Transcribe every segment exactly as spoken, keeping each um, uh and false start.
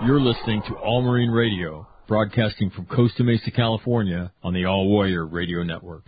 You're listening to All Marine Radio, broadcasting from Costa Mesa, California, on the All Warrior Radio Network.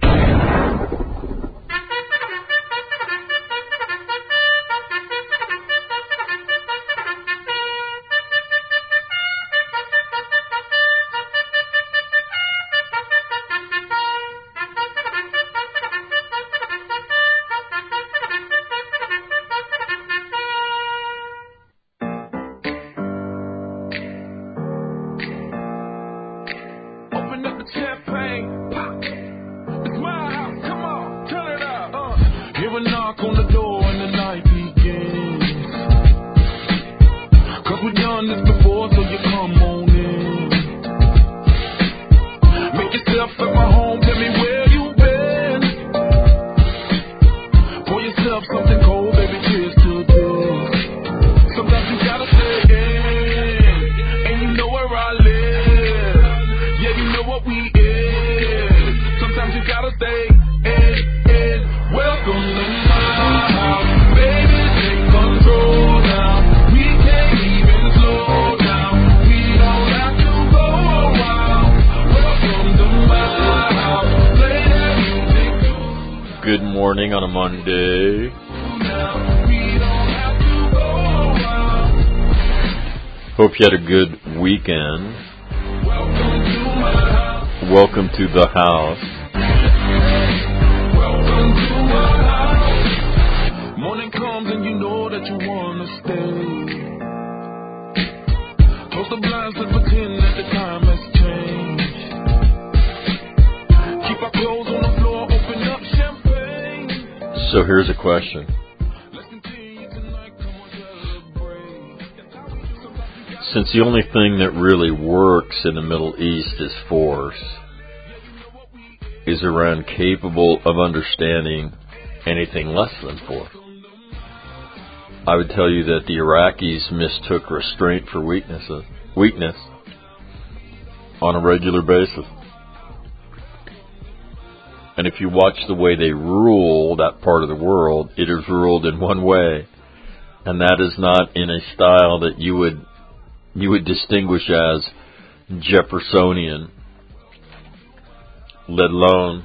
On a Monday. Hope you had a good weekend. Welcome to the house. Morning comes and you know that you want to stay. Close the blinds and pretend that the time has changed. Keep our clothes on the floor, open up champagne. So here's a question. Since the only thing that really works in the Middle East is force, is Iran capable of understanding anything less than force? I would tell you that the Iraqis mistook restraint for weakness, weakness on a regular basis. And if you watch the way they rule that part of the world, it is ruled in one way, and that is not in a style that you would you would distinguish as Jeffersonian, let alone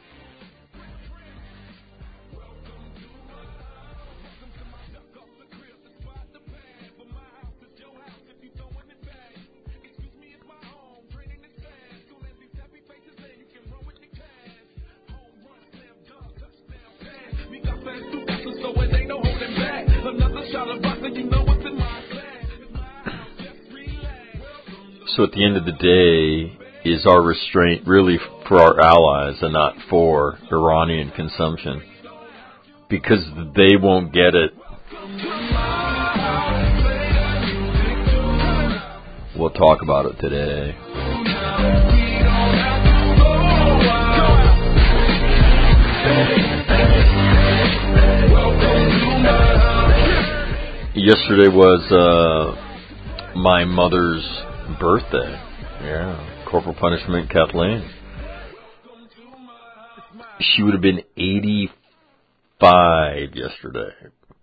So at the end of the day, is our restraint really for our allies and not for Iranian consumption? Because they won't get it. We'll talk about it today. Yesterday was uh, my mother's birthday. Yeah, Corporal Punishment Kathleen. She would have been eighty-five yesterday.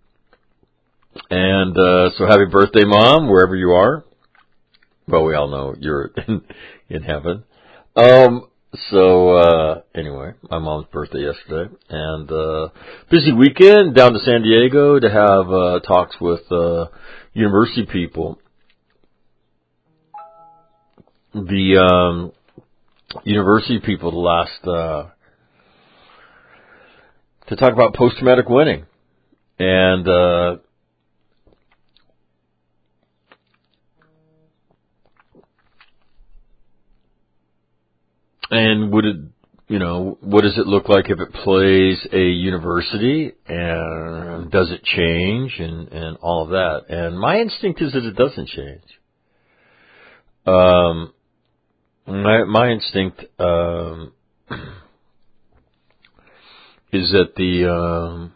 And uh, so happy birthday, Mom, wherever you are. Well, we all know you're in, in heaven. Um, so uh, anyway, my mom's birthday yesterday. And uh, busy weekend down to San Diego to have uh, talks with uh, university people. The um, university people the last uh, to talk about post-traumatic winning, and uh, and would it, you know, what does it look like if it plays a university, and does it change, and and all of that? And my instinct is that it doesn't change. Um. My, my instinct um, is that the um,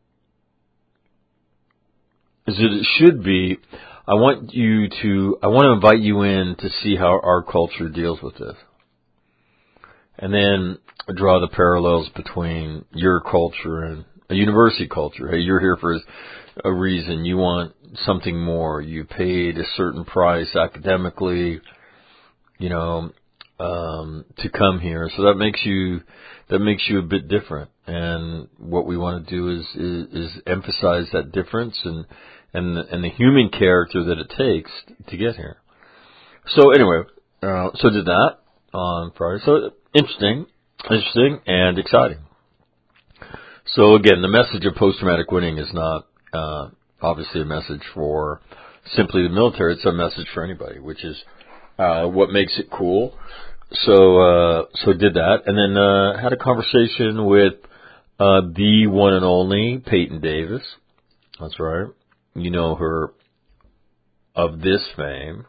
is that it should be. I want you to. I want to invite you in to see how our culture deals with this, and then draw the parallels between your culture and a university culture. Hey, you're here for a reason. You want something more. You paid a certain price academically, you know, um, to come here. So that makes you, that makes you a bit different. And what we want to do is, is, is emphasize that difference and, and, the, and the human character that it takes to get here. So anyway, uh, so did that on Friday. So interesting, interesting and exciting. So again, the message of post-traumatic winning is not, uh, obviously a message for simply the military. It's a message for anybody, which is, uh, what makes it cool. So, uh, so did that, and then, uh, had a conversation with, uh, the one and only Peyton Davis. That's right. You know her of this fame.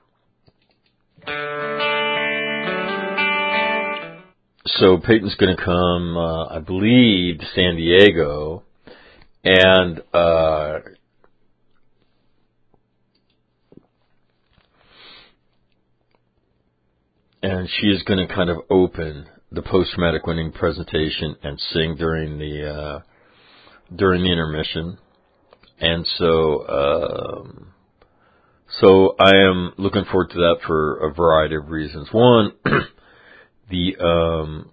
So Peyton's going to come, uh, I believe, to San Diego, and, uh, and she is going to kind of open the post-traumatic winning presentation and sing during the uh, during the intermission. And so, um, so I am looking forward to that for a variety of reasons. One, the um,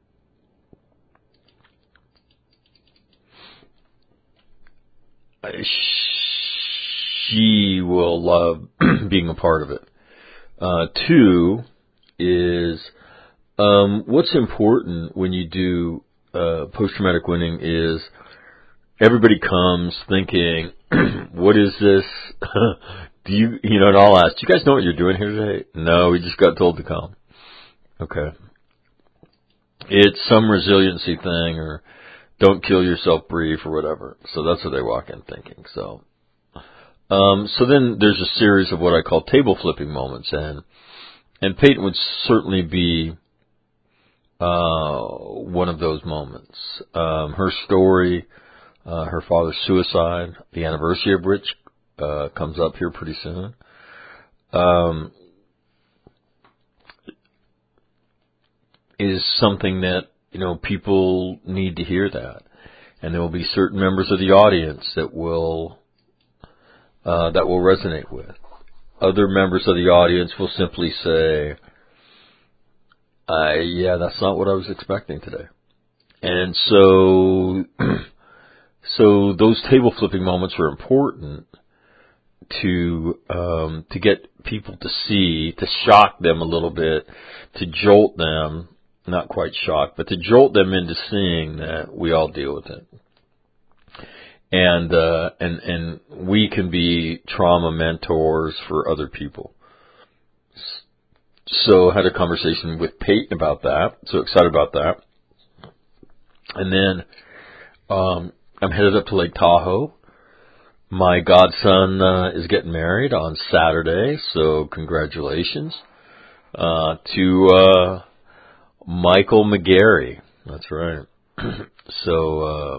she will love being a part of it. Uh, two is um, what's important when you do uh, post-traumatic winning is everybody comes thinking, what is this? Do you, you know, and I'll ask, do you guys know what you're doing here today? No, we just got told to come. Okay. It's some resiliency thing or don't kill yourself brief or whatever. So that's what they walk in thinking. So, um, so then there's a series of what I call table flipping moments, and, and Peyton would certainly be, uh, one of those moments. Um, her story, uh, her father's suicide, the anniversary of which, uh, comes up here pretty soon. Um, is something that, you know, people need to hear that. And there will be certain members of the audience that will, uh, that will resonate with. Other members of the audience will simply say, uh, yeah, that's not what I was expecting today. And so, so those table flipping moments are important to, um, to get people to see, to shock them a little bit, to jolt them, not quite shock, but to jolt them into seeing that we all deal with it. And, uh, and, and we can be trauma mentors for other people. So I had a conversation with Peyton about that. So excited about that. And then, um, I'm headed up to Lake Tahoe. My godson, uh, is getting married on Saturday. So congratulations, uh, to, uh, Michael McGarry. That's right. So, uh,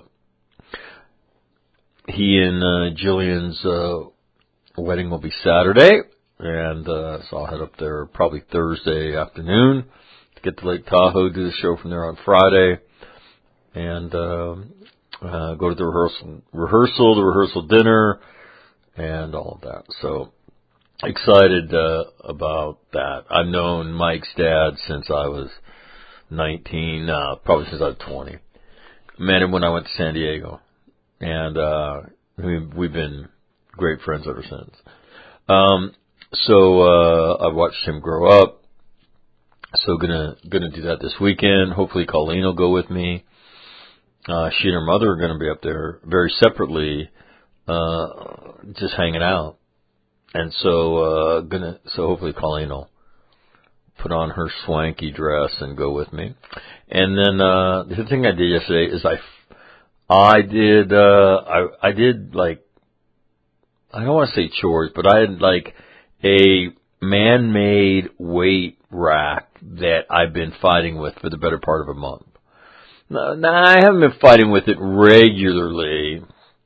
he and, uh, Jillian's, uh, wedding will be Saturday. And, uh, so I'll head up there probably Thursday afternoon to get to Lake Tahoe, do the show from there on Friday, and, um, uh, go to the rehearsal, rehearsal, the rehearsal dinner, and all of that. So, excited, uh, about that. I've known Mike's dad since I was nineteen, uh, probably since I was twenty. Met him when I went to San Diego. And, uh, we, we've been great friends ever since. Um, so, uh, I've watched him grow up. So gonna, gonna do that this weekend. Hopefully Colleen will go with me. Uh, she and her mother are gonna be up there very separately, uh, just hanging out. And so, uh, gonna, so hopefully Colleen will put on her swanky dress and go with me. And then, uh, the other thing I did yesterday is I, I did, uh, I, I did like, I don't want to say chores, but I had like a man-made weight rack that I've been fighting with for the better part of a month. Now, now I haven't been fighting with it regularly.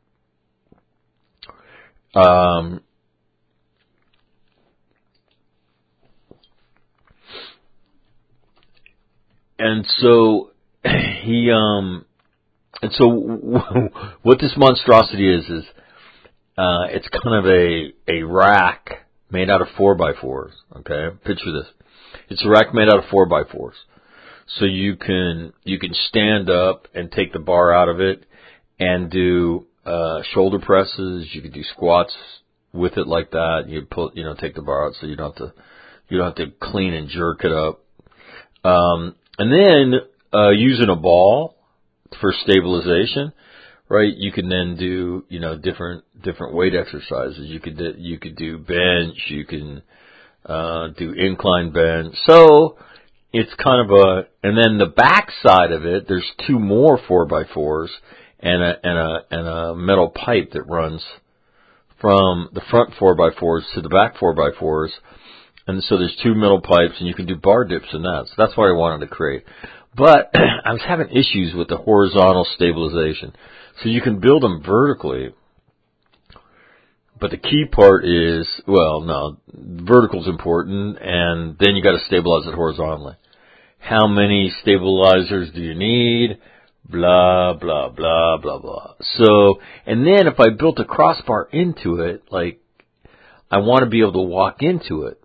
Um, and so he, um, and so what this monstrosity is is uh, it's kind of a a rack made out of four by fours. Okay, picture this. It's a rack made out of four by fours. So you can you can stand up and take the bar out of it and do uh, shoulder presses. You can do squats with it like that. You pull, you know, take the bar out so you don't have to you don't have to clean and jerk it up. Um, and then uh, using a ball for stabilization, right? You can then do you know different different weight exercises. You could do, you could do bench. You can uh, do incline bench. So it's kind of a, and then the back side of it, there's two more four by fours and a, and a, and a metal pipe that runs from the front four by fours to the back four by fours. And so there's two metal pipes and you can do bar dips in that. So that's what I wanted to create. But I was having issues with the horizontal stabilization. So you can build them vertically. But the key part is, well, no, vertical's important, and then you got to stabilize it horizontally. How many stabilizers do you need? Blah, blah, blah, blah, blah. So, and then if I built a crossbar into it, like, I want to be able to walk into it.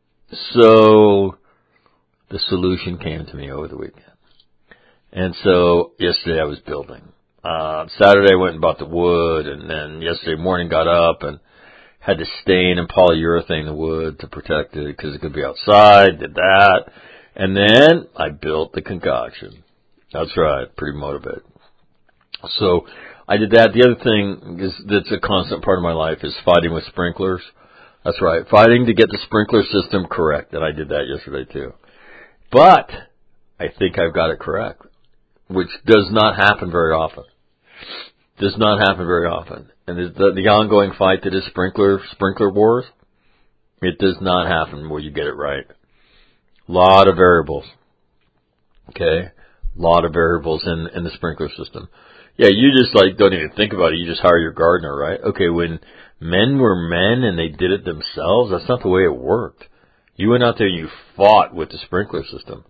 So, the solution came to me over the weekend. And so, yesterday I was building. Uh, Saturday I went and bought the wood, and then yesterday morning got up and had to stain and polyurethane the wood to protect it because it could be outside, did that. And then I built the concoction. That's right, pretty motivated. So I did that. The other thing is that's a constant part of my life is fighting with sprinklers. That's right, fighting to get the sprinkler system correct, and I did that yesterday too. But I think I've got it correct, which does not happen very often. Does not happen very often. And the, the ongoing fight that is sprinkler sprinkler wars, it does not happen where you get it right. A lot of variables. Okay? A lot of variables in, in the sprinkler system. Yeah, you just like don't even think about it. You just hire your gardener, right? Okay, when men were men and they did it themselves, that's not the way it worked. You went out there and you fought with the sprinkler system.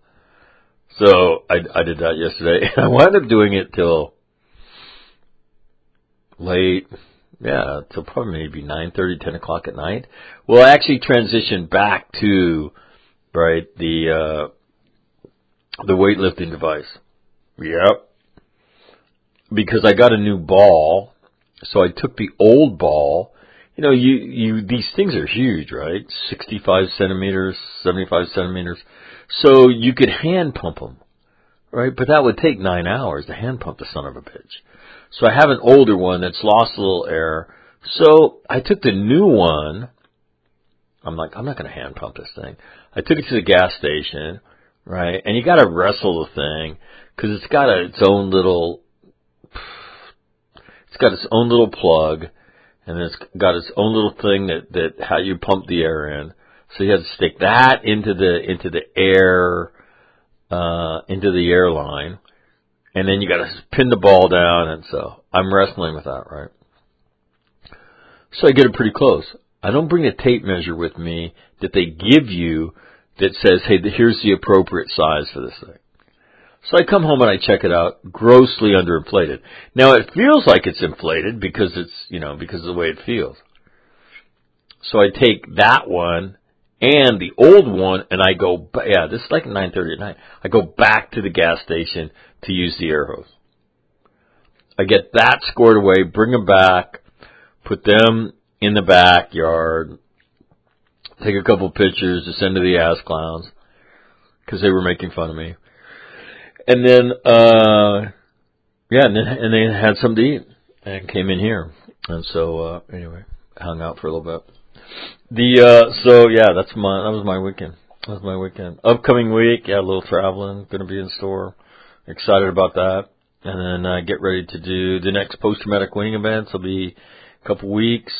So I, I did that yesterday. I wound up doing it till late, yeah, till probably maybe nine thirty, ten o'clock at night. Well, I actually transitioned back to, right, the, uh, the weightlifting device. Yep. Because I got a new ball, so I took the old ball. You know, you, you, these things are huge, right? sixty-five centimeters, seventy-five centimeters. So you could hand pump them, right? But that would take nine hours to hand pump the son of a bitch. So I have an older one that's lost a little air. So I took the new one. I'm like, I'm not going to hand pump this thing. I took it to the gas station, right? And you got to wrestle the thing because it's got a, its own little, it's got its own little plug, and it's got its own little thing that, that how you pump the air in. So you have to stick that into the into the air uh, into the air line. And then you got to pin the ball down, and so I'm wrestling with that, right? So I get it pretty close. I don't bring a tape measure with me that they give you that says, hey, here's the appropriate size for this thing. So I come home and I check it out, grossly underinflated. Now it feels like it's inflated because it's, you know, because of the way it feels. So I take that one and the old one, and I go, yeah, this is like nine thirty at night. I go back to the gas station to use the air hose. I get that squared away, bring them back, put them in the backyard, take a couple pictures to send to the ass clowns because they were making fun of me. And then, uh, yeah, and then and they had something to eat and came in here. And so, uh, anyway, hung out for a little bit. The, uh, so yeah, that's my, that was my weekend. That was my weekend. Upcoming week, yeah, a little traveling, gonna be in store. Excited about that. And then, uh, get ready to do the next post-traumatic wing events. Will be a couple weeks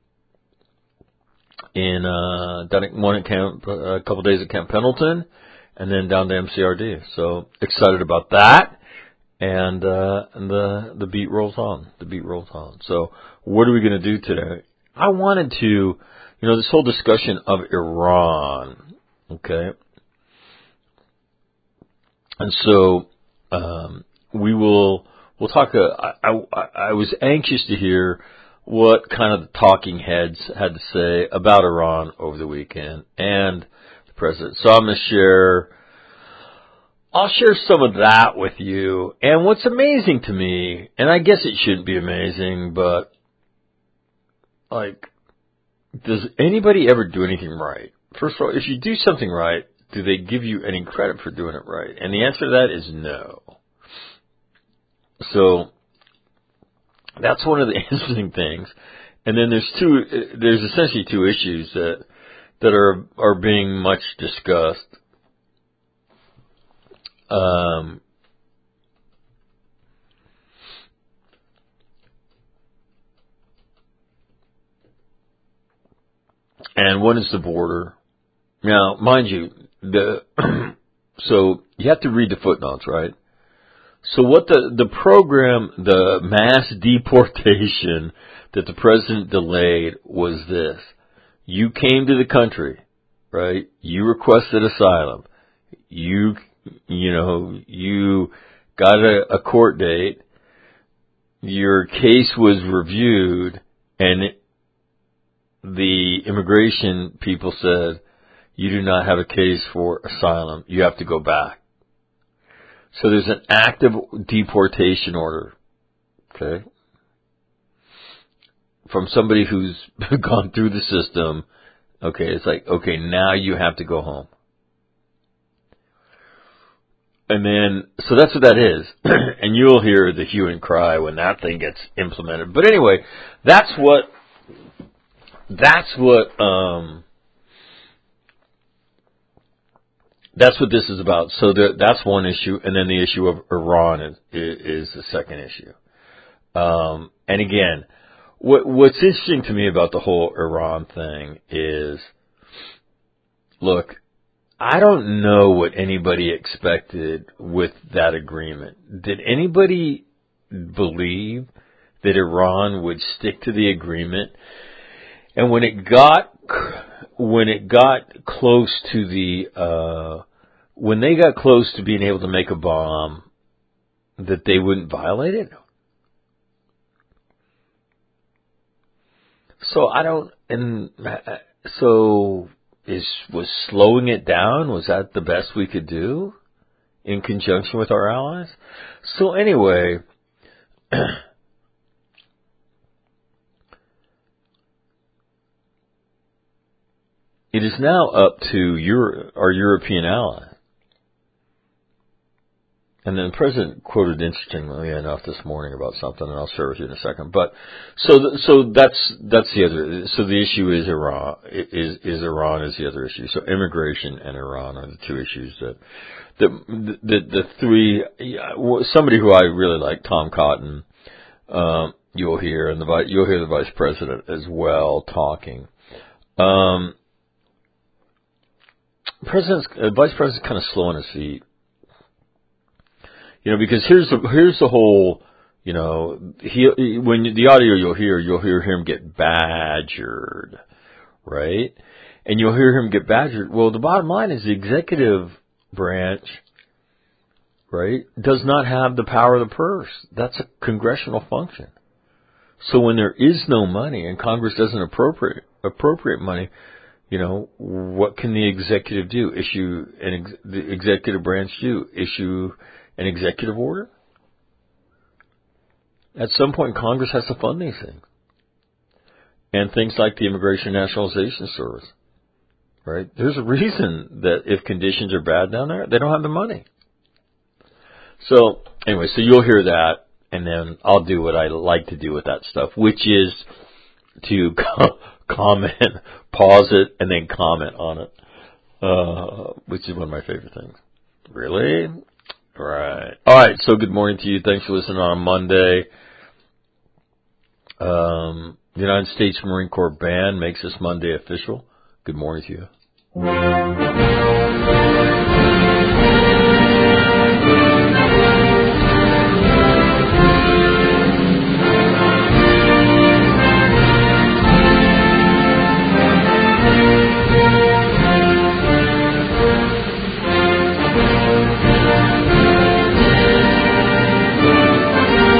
in, uh, down at one at Camp, uh, a couple days at Camp Pendleton, and then down to M C R D. So excited about that. And, uh, and the, the beat rolls on. The beat rolls on. So what are we gonna do today? I wanted to, you know, this whole discussion of Iran, okay? And so, um, we will, we'll talk. Uh, I, I I was anxious to hear what kind of the talking heads had to say about Iran over the weekend and the president. So I'm going to share. I'll share some of that with you. And what's amazing to me, and I guess it shouldn't be amazing, but like, does anybody ever do anything right? First of all, if you do something right, do they give you any credit for doing it right? And the answer to that is no. So that's one of the interesting things. And then there's two. There's essentially two issues that that are are being much discussed. Um, and one is the border. Now, mind you, the so you have to read the footnotes, right? So what the the program, the mass deportation that the president delayed was this: you came to the country, right? You requested asylum. You You know, you got a, a court date, your case was reviewed, and it, the immigration people said, you do not have a case for asylum. You have to go back. So there's an active deportation order, okay, from somebody who's gone through the system. Okay, it's like, okay, now you have to go home. And then, so that's what that is. And you'll hear the hue and cry when that thing gets implemented. But anyway, that's what, that's what, um, that's what this is about. So the, that's one issue. And then the issue of Iran is, is the second issue. Um, and again, what, what's interesting to me about the whole Iran thing is, look, I don't know what anybody expected with that agreement. Did anybody believe that Iran would stick to the agreement? And when it got, when it got close to the, uh, when they got close to being able to make a bomb, that they wouldn't violate it? So I don't, and so is, was slowing it down, was that the best we could do in conjunction with our allies? So anyway, it is now up to Euro, our European allies. And then the president quoted interestingly enough this morning about something, and I'll share with you in a second. But so, th- so that's that's the other. So the issue is Iran. Is is Iran is the other issue. So immigration and Iran are the two issues that the the the three. Somebody who I really like, Tom Cotton, um, you'll hear, and the you'll hear the vice president as well talking. Um, president's uh, vice president's kind of slow on his feet. You know, because here's the here's the whole, you know, he when you, the audio you'll hear, you'll hear him get badgered, right? And you'll hear him get badgered. Well, the bottom line is the executive branch, right, does not have the power of the purse. That's a congressional function. So when there is no money and Congress doesn't appropriate appropriate money, you know, what can the executive do? Issue an ex, the executive branch do issue an executive order? At some point, Congress has to fund these things. And things like the Immigration Nationalization Service, right? There's a reason that if conditions are bad down there, they don't have the money. So, anyway, so you'll hear that, and then I'll do what I like to do with that stuff, which is to comment, pause it, and then comment on it, uh, which is one of my favorite things. Really? Right. All right. So good morning to you. Thanks for listening on a Monday. Um, the United States Marine Corps Band makes this Monday official. Good morning to you.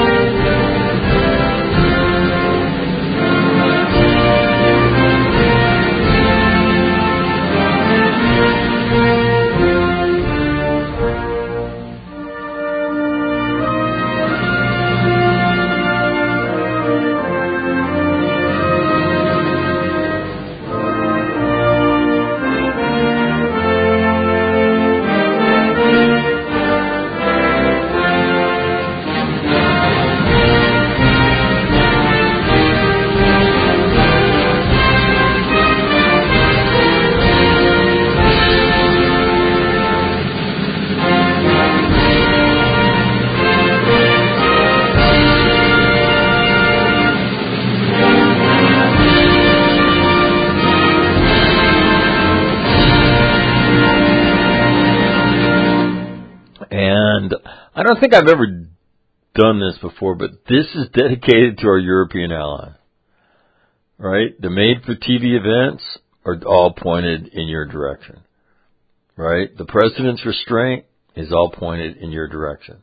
I don't think I've ever done this before, but this is dedicated to our European allies. Right? The made-for-T V events are all pointed in your direction. Right? The president's restraint is all pointed in your direction.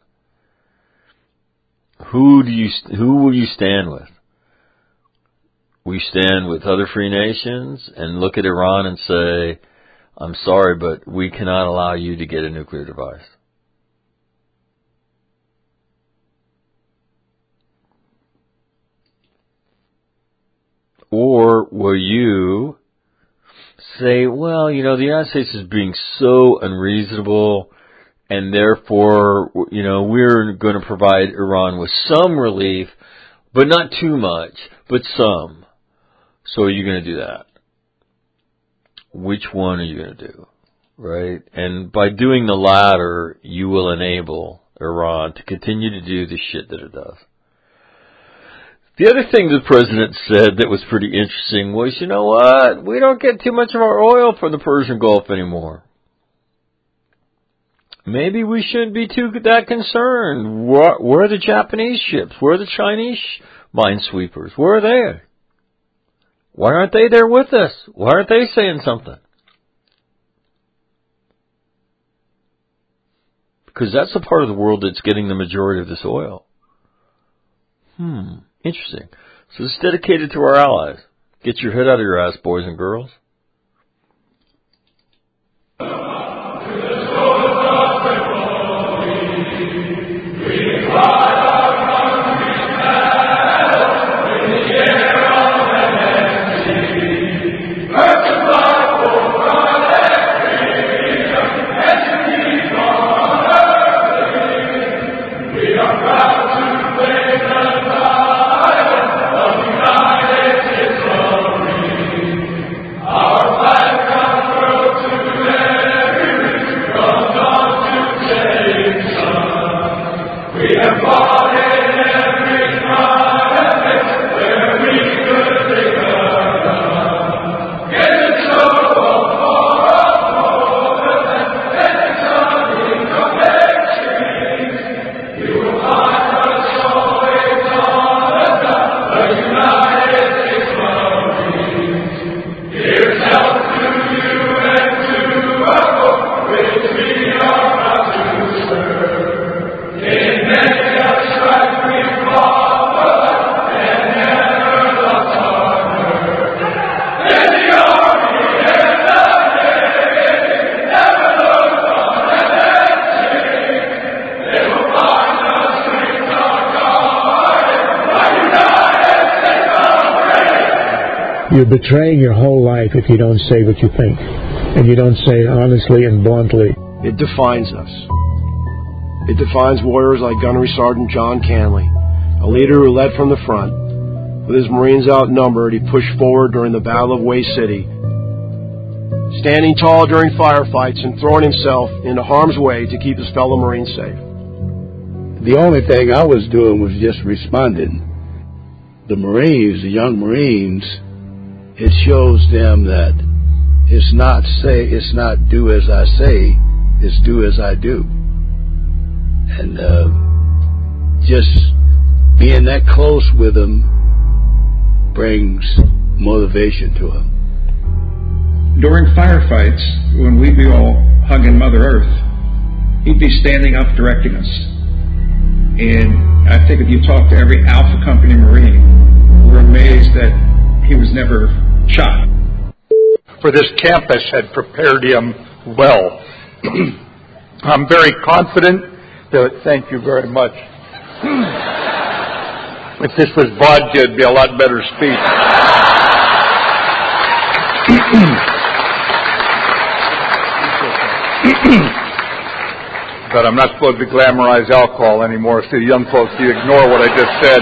Who do you, who will you stand with? We stand with other free nations and look at Iran and say, I'm sorry, but we cannot allow you to get a nuclear device. Or will you say, well, you know, the United States is being so unreasonable, and therefore, you know, we're going to provide Iran with some relief, but not too much, but some. So are you going to do that? Which one are you going to do? Right? And by doing the latter, you will enable Iran to continue to do the shit that it does. The other thing the president said that was pretty interesting was, you know what? We don't get too much of our oil from the Persian Gulf anymore. Maybe we shouldn't be too that concerned. Where, where are the Japanese ships? Where are the Chinese minesweepers? Where are they? Why aren't they there with us? Why aren't they saying something? Because that's the part of the world that's getting the majority of this oil. Hmm, interesting. So this is dedicated to our allies. Get your head out of your ass, boys and girls. You're betraying your whole life if you don't say what you think, and you don't say it honestly and bluntly. It defines us. It defines warriors like Gunnery Sergeant John Canley, a leader who led from the front. With his Marines outnumbered, he pushed forward during the Battle of Way City, standing tall during firefights and throwing himself into harm's way to keep his fellow Marines safe. The only thing I was doing was just responding. The Marines, the young Marines, it shows them that it's not say, it's not do as I say, it's do as I do. And uh, just being that close with them brings motivation to them. During firefights, when we'd be all hugging Mother Earth, he'd be standing up directing us. And I think if you talk to every Alpha Company Marine, we're amazed that he was never shot. For this campus had prepared him well. I'm very confident that, thank you very much. If this was vodka, it'd be a lot better speech. But I'm not supposed to glamorize alcohol anymore, so you young folks, you ignore what I just said.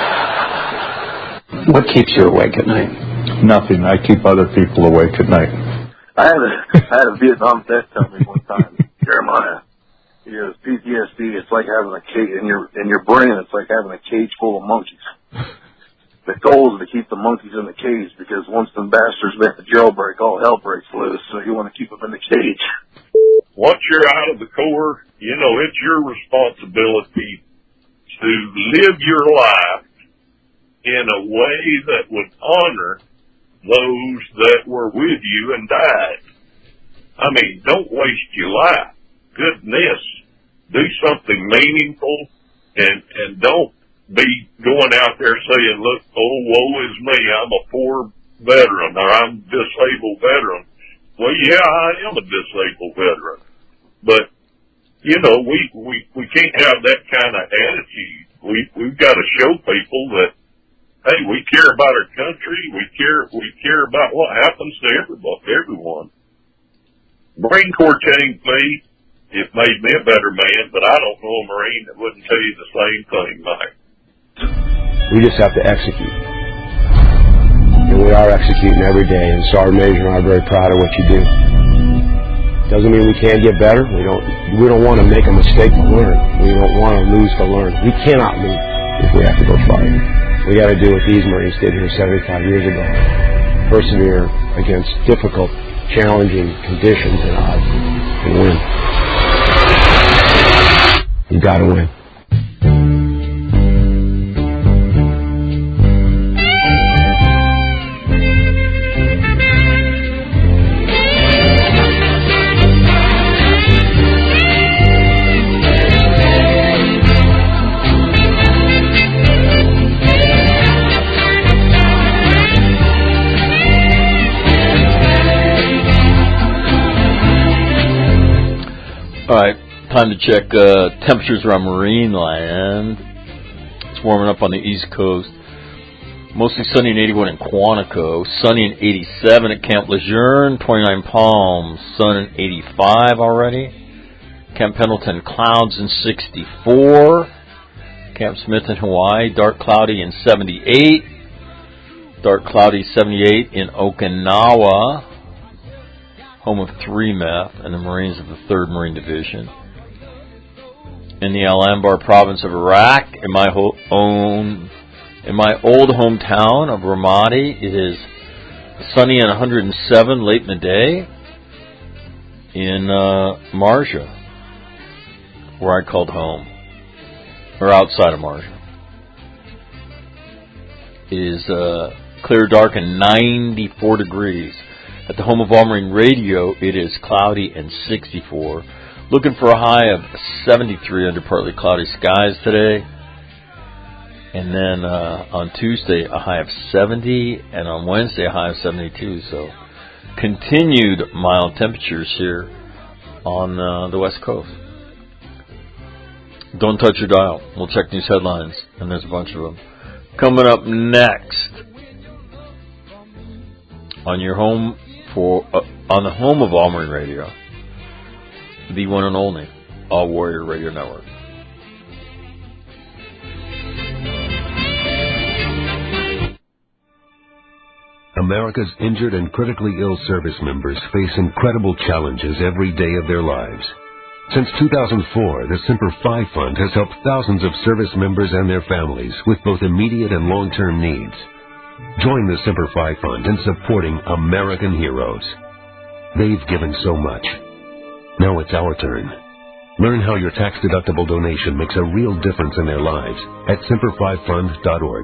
What keeps you awake at night? Nothing. I keep other people awake at night. I had a, I had a Vietnam vet tell me one time, Jeremiah, he goes, P T S D, it's like having a cage, in your, in your brain, it's like having a cage full of monkeys. The goal is to keep the monkeys in the cage, because once the bastards make the jailbreak, all hell breaks loose, so you want to keep them in the cage. Once you're out of the Corps, You know, it's your responsibility to live your life in a way that would honor those that were with you and died. I mean, don't waste your life. Goodness, do something meaningful, and and don't be going out there saying, look, oh, woe is me, I'm a poor veteran, or I'm a disabled veteran. Well, yeah, I am a disabled veteran. But, you know, we, we, we can't have that kind of attitude. We, we've got to show people that, hey, we care about our country, we care, we care about what happens to everybody, everyone. Marine Corps changed me. It made me a better man, but I don't know a Marine that wouldn't tell you the same thing, Mike. We just have to execute. And we are executing every day, and Sergeant Major and I are very proud of what you do. Doesn't mean we can't get better. We don't we don't want to make a mistake to learn. We don't want to lose to learn. We cannot lose if we have to go fight. We got to do what these Marines did here seventy-five years ago. Persevere against difficult, challenging conditions and odds and win. You got to win. All right, time to check uh, temperatures around Marine land. It's warming up on the East Coast. Mostly sunny and eighty-one in Quantico. Sunny and eighty-seven at Camp Lejeune. twenty-nine Palms. Sun and eighty-five already. Camp Pendleton, clouds and sixty-four. Camp Smith in Hawaii, dark cloudy and seventy-eight. Dark cloudy seventy-eight in Okinawa, home of three M E F and the Marines of the third Marine Division. In the Al-Anbar province of Iraq, in my ho- own, in my old hometown of Ramadi, it is sunny and one hundred seven late in the day. In uh, Marja, where I called home, or outside of Marja, it is uh, clear, dark, and ninety-four degrees. At the home of All Marine Radio, it is cloudy and sixty-four. Looking for a high of seventy-three under partly cloudy skies today. And then uh, on Tuesday, a high of seventy. And on Wednesday, a high of seventy-two. So continued mild temperatures here on uh, the West Coast. Don't touch your dial. We'll check these headlines. And there's a bunch of them. Coming up next on your home for uh, on the home of All Marine Radio, the one and only All Warrior Radio Network. America's injured and critically ill service members face incredible challenges every day of their lives. Since two thousand four, the Semper Fi Fund has helped thousands of service members and their families with both immediate and long-term needs. Join the Semper Fi Fund in supporting American heroes. They've given so much. Now it's our turn. Learn how your tax-deductible donation makes a real difference in their lives at semper fi fund dot org.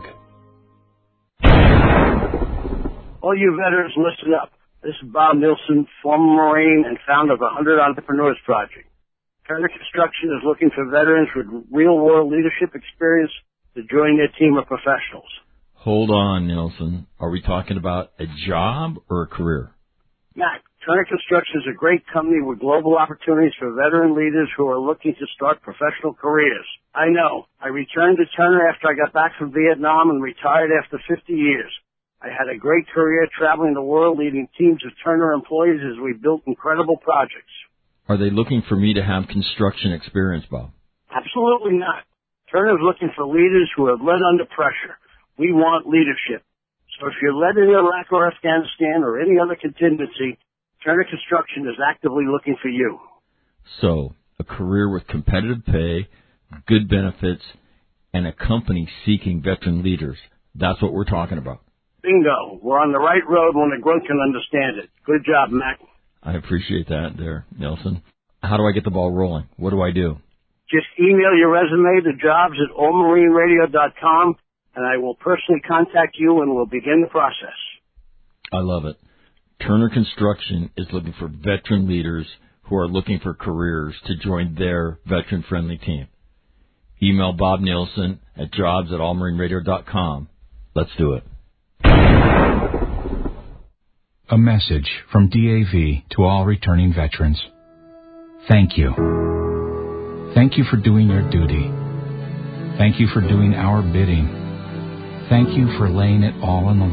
All you veterans, listen up. This is Bob Nilsson, former Marine and founder of the one hundred Entrepreneurs Project. Turner Construction is looking for veterans with real-world leadership experience to join their team of professionals. Hold on, Nelson. Are we talking about a job or a career? Mac, Turner Construction is a great company with global opportunities for veteran leaders who are looking to start professional careers. I know. I returned to Turner after I got back from Vietnam and retired after fifty years. I had a great career traveling the world leading teams of Turner employees as we built incredible projects. Are they looking for me to have construction experience, Bob? Absolutely not. Turner is looking for leaders who have led under pressure. We want leadership. So if you're led in Iraq or Afghanistan or any other contingency, Turner Construction is actively looking for you. So, a career with competitive pay, good benefits, and a company seeking veteran leaders. That's what we're talking about. Bingo. We're on the right road when the grunt can understand it. Good job, Mac. I appreciate that there, Nelson. How do I get the ball rolling? What do I do? Just email your resume to jobs at all marine radio dot com, and I will personally contact you and we'll begin the process. I love it. Turner Construction is looking for veteran leaders who are looking for careers to join their veteran-friendly team. Email Bob Nielsen at jobs at all marine radio dot com. Let's do it. A message from D A V to all returning veterans. Thank you. Thank you for doing your duty. Thank you for doing our bidding. Thank you for laying it all on the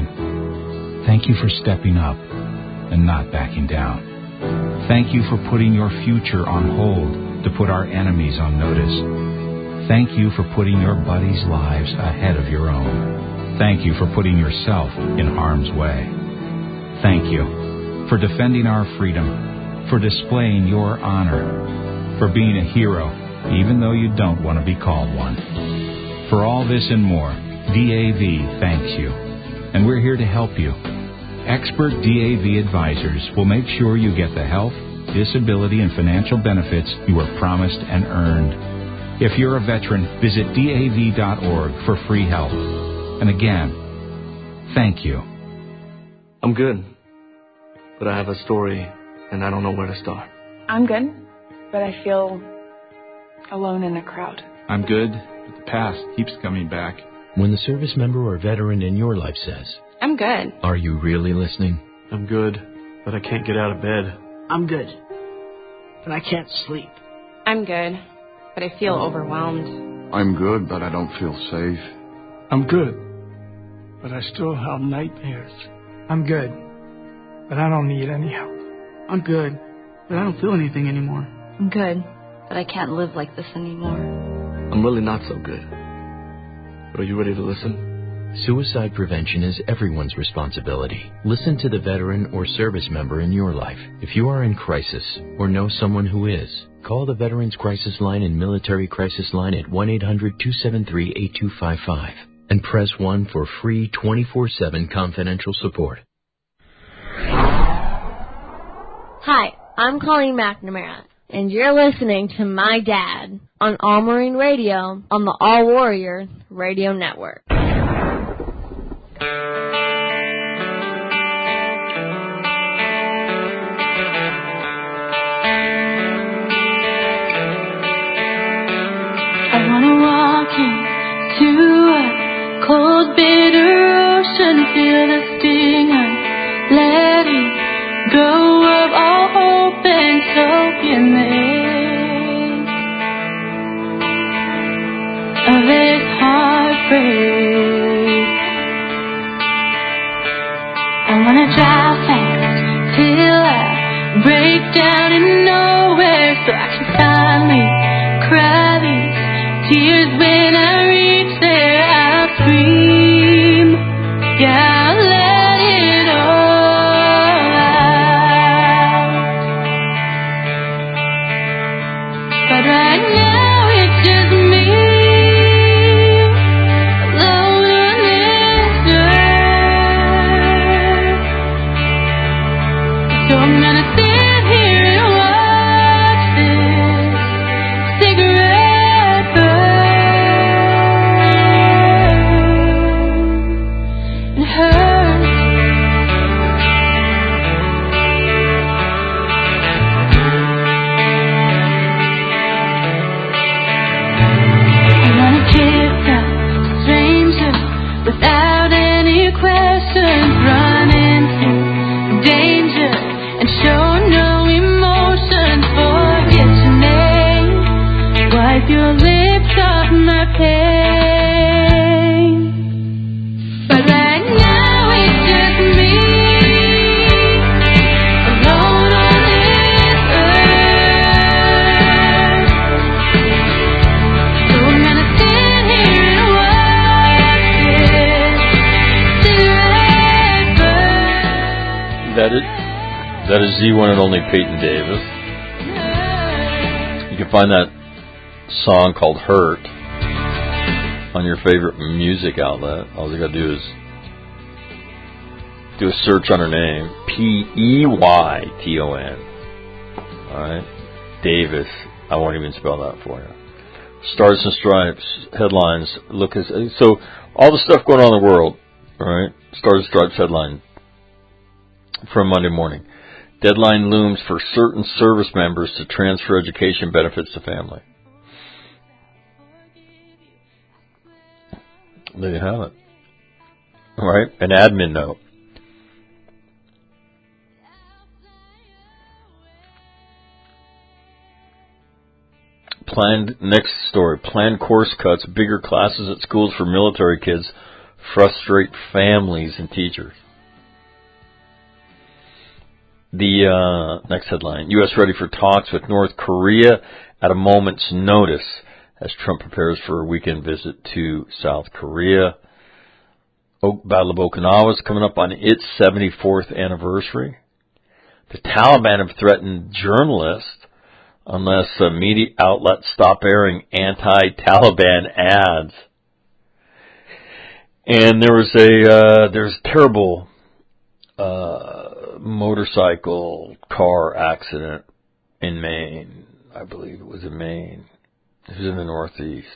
line. Thank you for stepping up and not backing down. Thank you for putting your future on hold to put our enemies on notice. Thank you for putting your buddies' lives ahead of your own. Thank you for putting yourself in harm's way. Thank you for defending our freedom, for displaying your honor, for being a hero, even though you don't want to be called one. For all this and more, D A V thanks you, and we're here to help you. Expert D A V advisors will make sure you get the health, disability, and financial benefits you were promised and earned. If you're a veteran, visit D A V dot org for free help. And again, thank you. I'm good, but I have a story, and I don't know where to start. I'm good, but I feel alone in a crowd. I'm good, but the past keeps coming back. When the service member or veteran in your life says, I'm good. Are you really listening? I'm good, but I can't get out of bed. I'm good, but I can't sleep. I'm good, but I feel overwhelmed. I'm good, but I don't feel safe. I'm good, but I still have nightmares. I'm good, but I don't need any help. I'm good, but I don't feel anything anymore. I'm good, but I can't live like this anymore. I'm really not so good. But are you ready to listen? Suicide prevention is everyone's responsibility. Listen to the veteran or service member in your life. If you are in crisis or know someone who is, call the Veterans Crisis Line and Military Crisis Line at one eight hundred two seven three eight two five five and press one for free twenty-four seven confidential support. Hi, I'm Colleen McNamara, and you're listening to My Dad on All Marine Radio on the All Warrior Radio Network. I wanna walk into a cold, bitter ocean, feel the sting of letting go of all hope and soak in this of this heartbreak. I wanna drive fast till I break down in nowhere, so I can finally cry these tears. When I reach there, I'll scream, yeah, I'll let it all out. But right now it's just me, alone on this earth. So I'm gonna sit here and watch this cigarette burn and hurt. I wanna kiss a stranger without any questions, run into danger and show no emotions. Forget your name, wipe your lips off my pain. But right now it's just me, alone on this earth. So I'm gonna sit here and watch this cigarette burn. That is, that is the one and only Peyton Davis. You can find that song called Hurt on your favorite music outlet. All you gotta do is do a search on her name, P E Y T O N. Alright? Davis. I won't even spell that for you. Stars and Stripes headlines. Look as so all the stuff going on in the world, right? Stars and Stripes headline from Monday morning. Deadline looms for certain service members to transfer education benefits to family. There you have it. All right, an admin note. Planned, next story, planned course cuts, bigger classes at schools for military kids frustrate families and teachers. The uh, next headline, U S ready for talks with North Korea at a moment's notice as Trump prepares for a weekend visit to South Korea. Oak, Battle of Okinawa is coming up on its seventy-fourth anniversary. The Taliban have threatened journalists unless uh, media outlets stop airing anti-Taliban ads. And there was a uh, there's a terrible uh, motorcycle car accident in Maine. I believe it was in Maine. It was in the Northeast.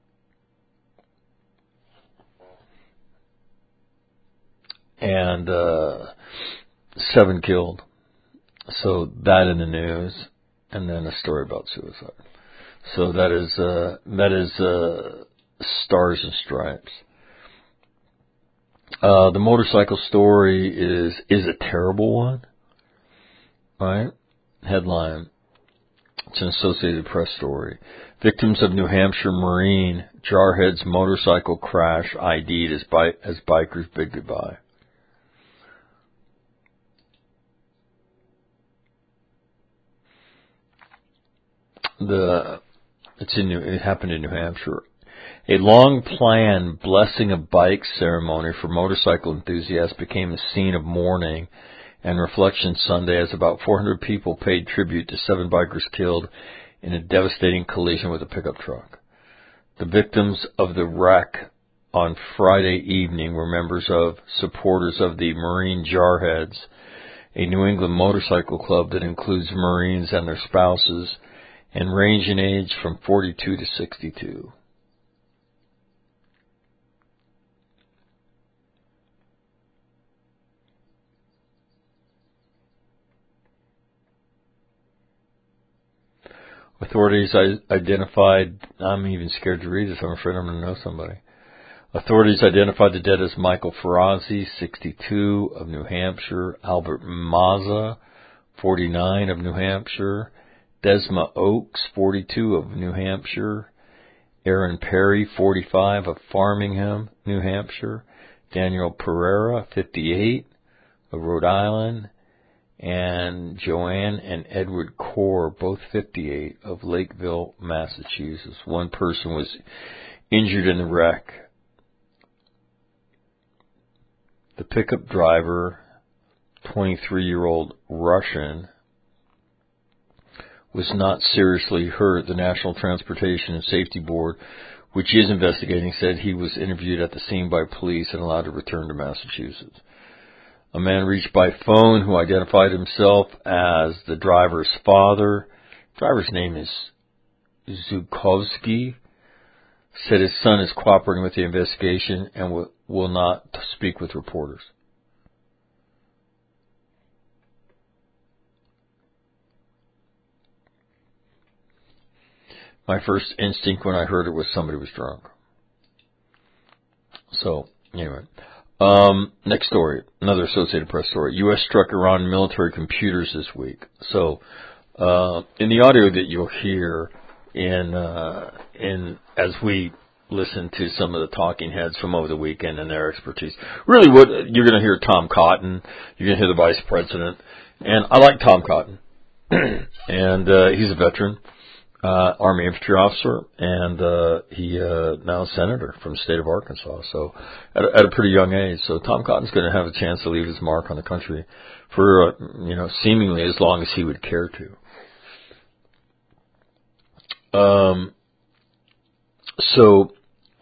And uh, seven killed. So that in the news. And then a story about suicide. So that is uh, that is uh, Stars and Stripes. Uh, the motorcycle story is is a terrible one, right? Headline. It's an Associated Press story. Victims of New Hampshire Marine Jarhead's motorcycle crash I D'd as, bi- as bikers bid goodbye. The it's in New, it happened in New Hampshire. A long-planned blessing of bike ceremony for motorcycle enthusiasts became a scene of mourning and reflection Sunday as about four hundred people paid tribute to seven bikers killed in a devastating collision with a pickup truck. The victims of the wreck on Friday evening were members of supporters of the Marine Jarheads, a New England motorcycle club that includes Marines and their spouses, and range in age from forty-two to sixty-two. Authorities identified, I'm even scared to read this, I'm afraid I'm going to know somebody. Authorities identified the dead as Michael Ferrazzi, sixty-two, of New Hampshire, Albert Mazza, forty-nine, of New Hampshire, Desma Oaks, forty-two, of New Hampshire, Aaron Perry, forty-five, of Farmingham, New Hampshire, Daniel Pereira, fifty-eight, of Rhode Island, and Joanne and Edward Core, both fifty-eight, of Lakeville, Massachusetts. One person was injured in the wreck. The pickup driver, twenty-three-year-old Russian, was not seriously hurt. The National Transportation and Safety Board, which is investigating, said he was interviewed at the scene by police and allowed to return to Massachusetts. A man reached by phone who identified himself as the driver's father. The driver's name is Zukovsky. Said his son is cooperating with the investigation and will, will not speak with reporters. My first instinct when I heard it was somebody was drunk. So, anyway. Um, next story, another Associated Press story. U S struck Iran military computers this week. So, uh, in the audio that you'll hear in, uh, in, as we listen to some of the talking heads from over the weekend and their expertise, really what, you're going to hear Tom Cotton, you're going to hear the Vice President, and I like Tom Cotton, and, uh, he's a veteran. Uh, Army infantry officer, and uh, he uh, now a senator from the state of Arkansas. So, at a, at a pretty young age. So, Tom Cotton's going to have a chance to leave his mark on the country for uh, you know seemingly as long as he would care to. Um. So,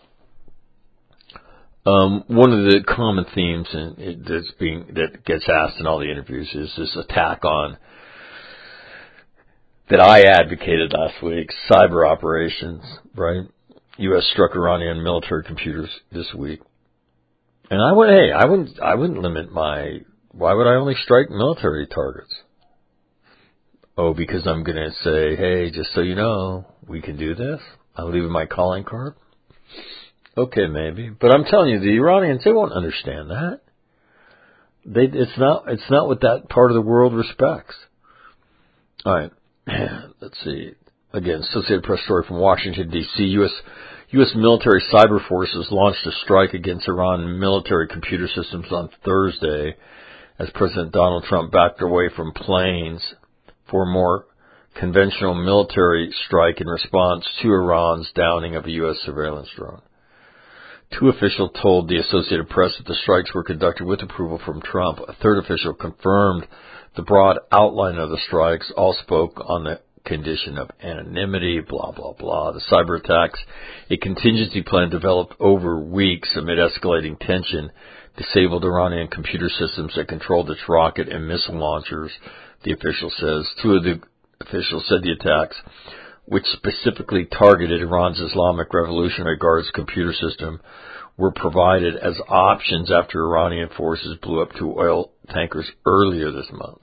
um, one of the common themes in, it, that's being that gets asked in all the interviews is this attack on that I advocated last week, cyber operations, right? U S struck Iranian military computers this week. And I would, hey, I wouldn't, I wouldn't limit my, why would I only strike military targets? Oh, because I'm going to say, hey, just so you know, we can do this. I'll leave my calling card. Okay, maybe. But I'm telling you, the Iranians, they won't understand that. They, it's not, it's not what that part of the world respects. All right. Let's see. Again, Associated Press story from Washington, D C U S U S military cyber forces launched a strike against Iran military computer systems on Thursday as President Donald Trump backed away from planes for a more conventional military strike in response to Iran's downing of a U S surveillance drone. Two officials told the Associated Press that the strikes were conducted with approval from Trump. A third official confirmed the broad outline of the strikes. All spoke on the condition of anonymity, blah, blah, blah. The cyber attacks, a contingency plan developed over weeks amid escalating tension, disabled Iranian computer systems that controlled its rocket and missile launchers, the official says. Two of the officials said the attacks, which specifically targeted Iran's Islamic Revolutionary Guard's computer system, were provided as options after Iranian forces blew up two oil tankers earlier this month.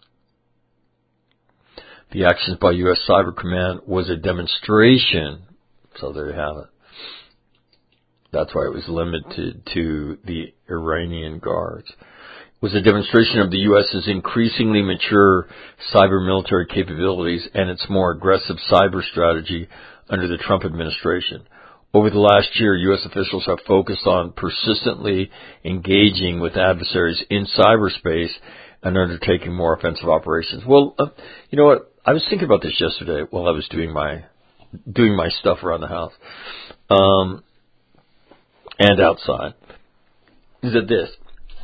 The actions by U S Cyber Command was a demonstration, so there you have it. That's why it was limited to the Iranian guards. It was a demonstration of the U S's increasingly mature cyber military capabilities and its more aggressive cyber strategy under the Trump administration. Over the last year, U S officials have focused on persistently engaging with adversaries in cyberspace and undertaking more offensive operations. Well, uh, you know what? I was thinking about this yesterday while I was doing my doing my stuff around the house um, and outside. Is that this?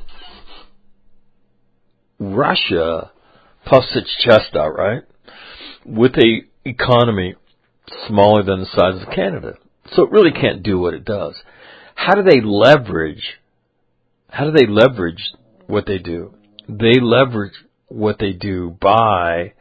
Russia puffs its chest out, right, with a economy smaller than the size of Canada. So it really can't do what it does. How do they leverage, how do they leverage what they do? They leverage what they do by,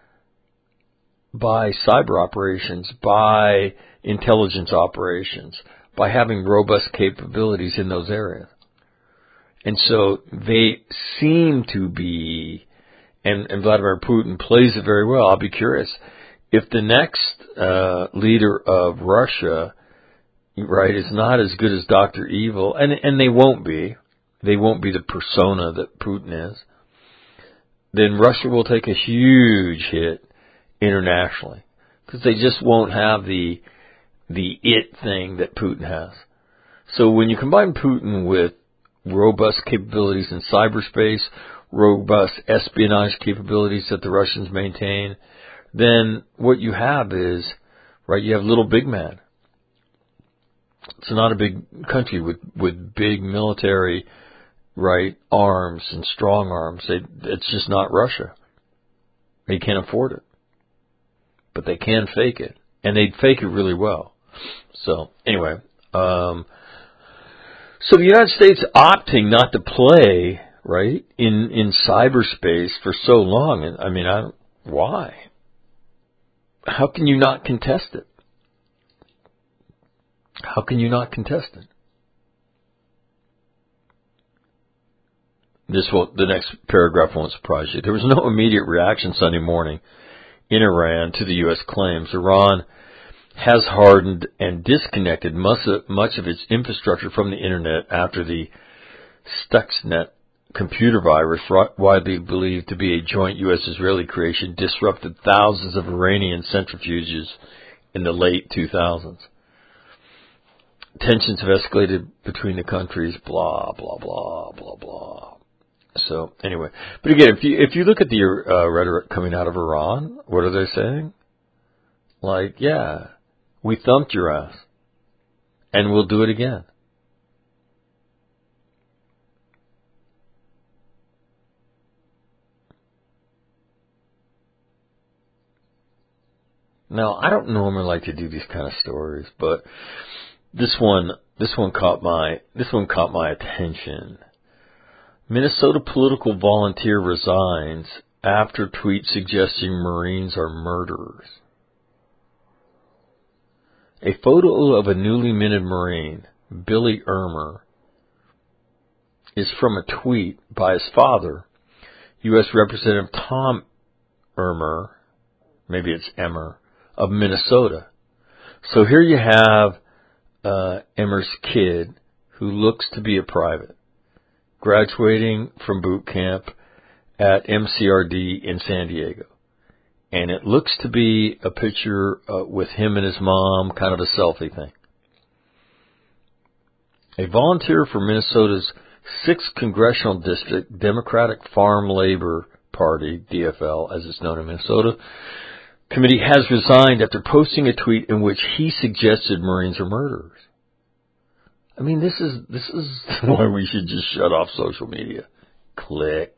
by cyber operations, by intelligence operations, by having robust capabilities in those areas. And so they seem to be, and, and Vladimir Putin plays it very well. I'll be curious if the next uh, leader of Russia, right, is not as good as Doctor Evil, and and they won't be, they won't be the persona that Putin is. Then Russia will take a huge hit internationally because they just won't have the the it thing that Putin has. So when you combine Putin with robust capabilities in cyberspace, robust espionage capabilities that the Russians maintain, then what you have is, right, you have little big man. It's not a big country with, with big military, right, arms and strong arms. They, it's just not Russia. They can't afford it. But they can fake it. And they'd fake it really well. So, anyway, um, so the United States opting not to play, right, in, in cyberspace for so long, and I mean, I don't, why? How can you not contest it? How can you not contest it? This will, the next paragraph won't surprise you. There was no immediate reaction Sunday morning in Iran to the U S claims. Iran has hardened and disconnected much of, much of its infrastructure from the Internet after the Stuxnet computer virus, widely believed to be a joint U S-Israeli creation, disrupted thousands of Iranian centrifuges in the late two thousands. Tensions have escalated between the countries, blah, blah, blah, blah, blah. So, anyway. But again, if you, if you look at the uh, rhetoric coming out of Iran, what are they saying? Like, yeah, we thumped your ass, and we'll do it again. Now, I don't normally like to do these kind of stories, but this one, this one caught my, this one caught my attention. Minnesota political volunteer resigns after tweet suggesting Marines are murderers. A photo of a newly minted Marine, Billy Ermer, is from a tweet by his father, U S Representative Tom Ermer, maybe it's Emmer, of Minnesota. So here you have uh, Emmer's kid, who looks to be a private, graduating from boot camp at M C R D in San Diego. And it looks to be a picture uh, with him and his mom, kind of a selfie thing. A volunteer for Minnesota's sixth Congressional District Democratic Farm Labor Party, D F L, as it's known in Minnesota, committee has resigned after posting a tweet in which he suggested Marines are murderers. I mean, this is this is why we should just shut off social media. Click.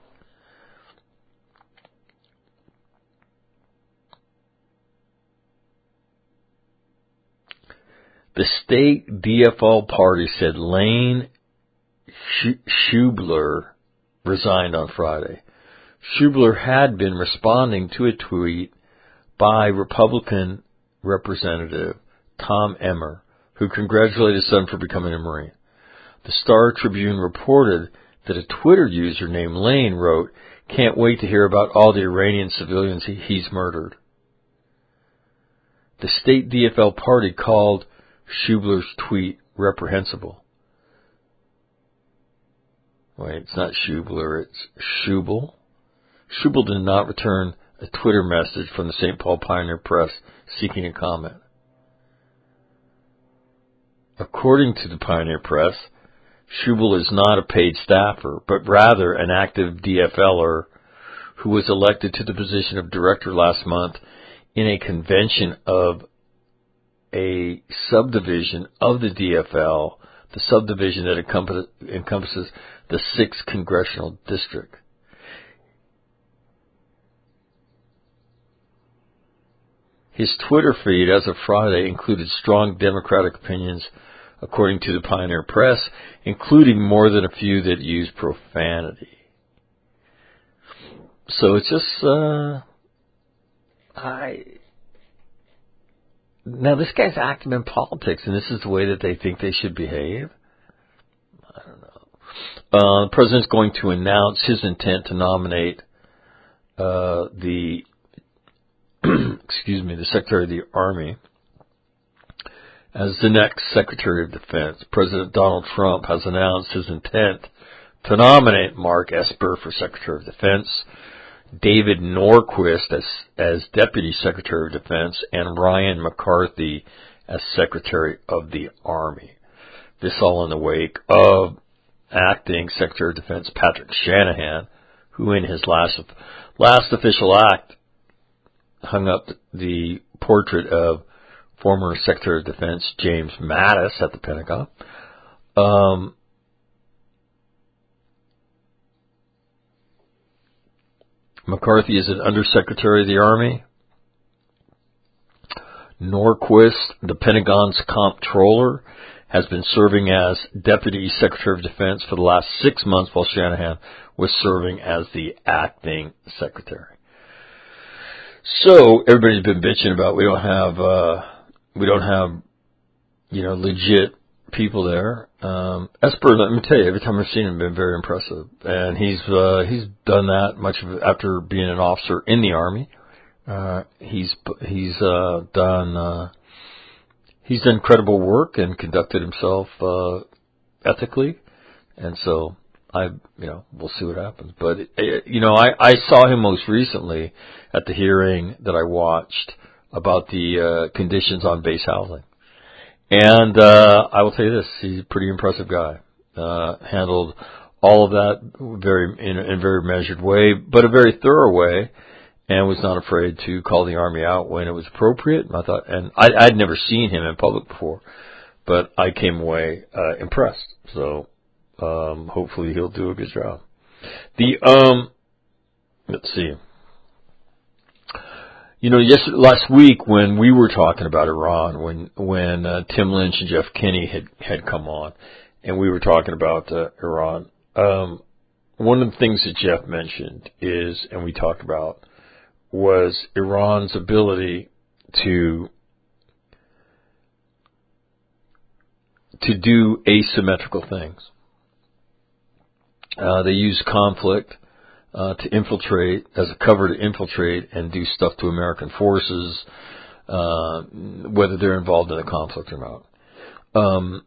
The state D F L party said Lane Schubler resigned on Friday. Schubler had been responding to a tweet by Republican Representative Tom Emmer, who congratulated his son for becoming a Marine. The Star Tribune reported that a Twitter user named Lane wrote, "Can't wait to hear about all the Iranian civilians he, he's murdered." The state D F L party called Schubler's tweet reprehensible. Wait, it's not Schubler, it's Schubel. Schubel did not return a Twitter message from the Saint Paul Pioneer Press seeking a comment. According to the Pioneer Press, Schubel is not a paid staffer, but rather an active D F L er who was elected to the position of director last month in a convention of a subdivision of the D F L, the subdivision that encompasses the sixth Congressional District. His Twitter feed as of Friday included strong Democratic opinions, according to the Pioneer Press, including more than a few that used profanity. So it's just, uh, I, now this guy's active in politics, and this is the way that they think they should behave? I don't know. Uh, the president's going to announce his intent to nominate uh, the excuse me, the Secretary of the Army as the next Secretary of Defense. President Donald Trump has announced his intent to nominate Mark Esper for Secretary of Defense, David Norquist as, as Deputy Secretary of Defense, and Ryan McCarthy as Secretary of the Army. This all in the wake of acting Secretary of Defense Patrick Shanahan, who in his last last official act hung up the portrait of former Secretary of Defense James Mattis at the Pentagon. Um, McCarthy is an Undersecretary of the Army. Norquist, the Pentagon's comptroller, has been serving as Deputy Secretary of Defense for the last six months while Shanahan was serving as the acting Secretary. So everybody's been bitching about we don't have uh, we don't have you know legit people there. Um, Esper, let me tell you, every time I've seen him, been very impressive, and he's uh, he's done that much of it after being an officer in the Army. Uh, he's he's uh, done uh, he's done credible work and conducted himself uh, ethically, and so I you know we'll see what happens. But it, you know I, I saw him most recently at the hearing that I watched about the uh, conditions on base housing. And uh, I will tell you this, he's a pretty impressive guy. Uh, handled all of that very in, in a very measured way, but a very thorough way, and was not afraid to call the Army out when it was appropriate. And I thought, and I, I'd never seen him in public before, but I came away uh, impressed. So um, hopefully he'll do a good job. The um, let's see. You know, yes, last week when we were talking about Iran, when when uh, Tim Lynch and Jeff Kinney had, had come on, and we were talking about uh, Iran, um, one of the things that Jeff mentioned is, and we talked about, was Iran's ability to to do asymmetrical things. Uh, they use conflict uh, to infiltrate, as a cover to infiltrate and do stuff to American forces, uh, whether they're involved in a conflict or not. Um,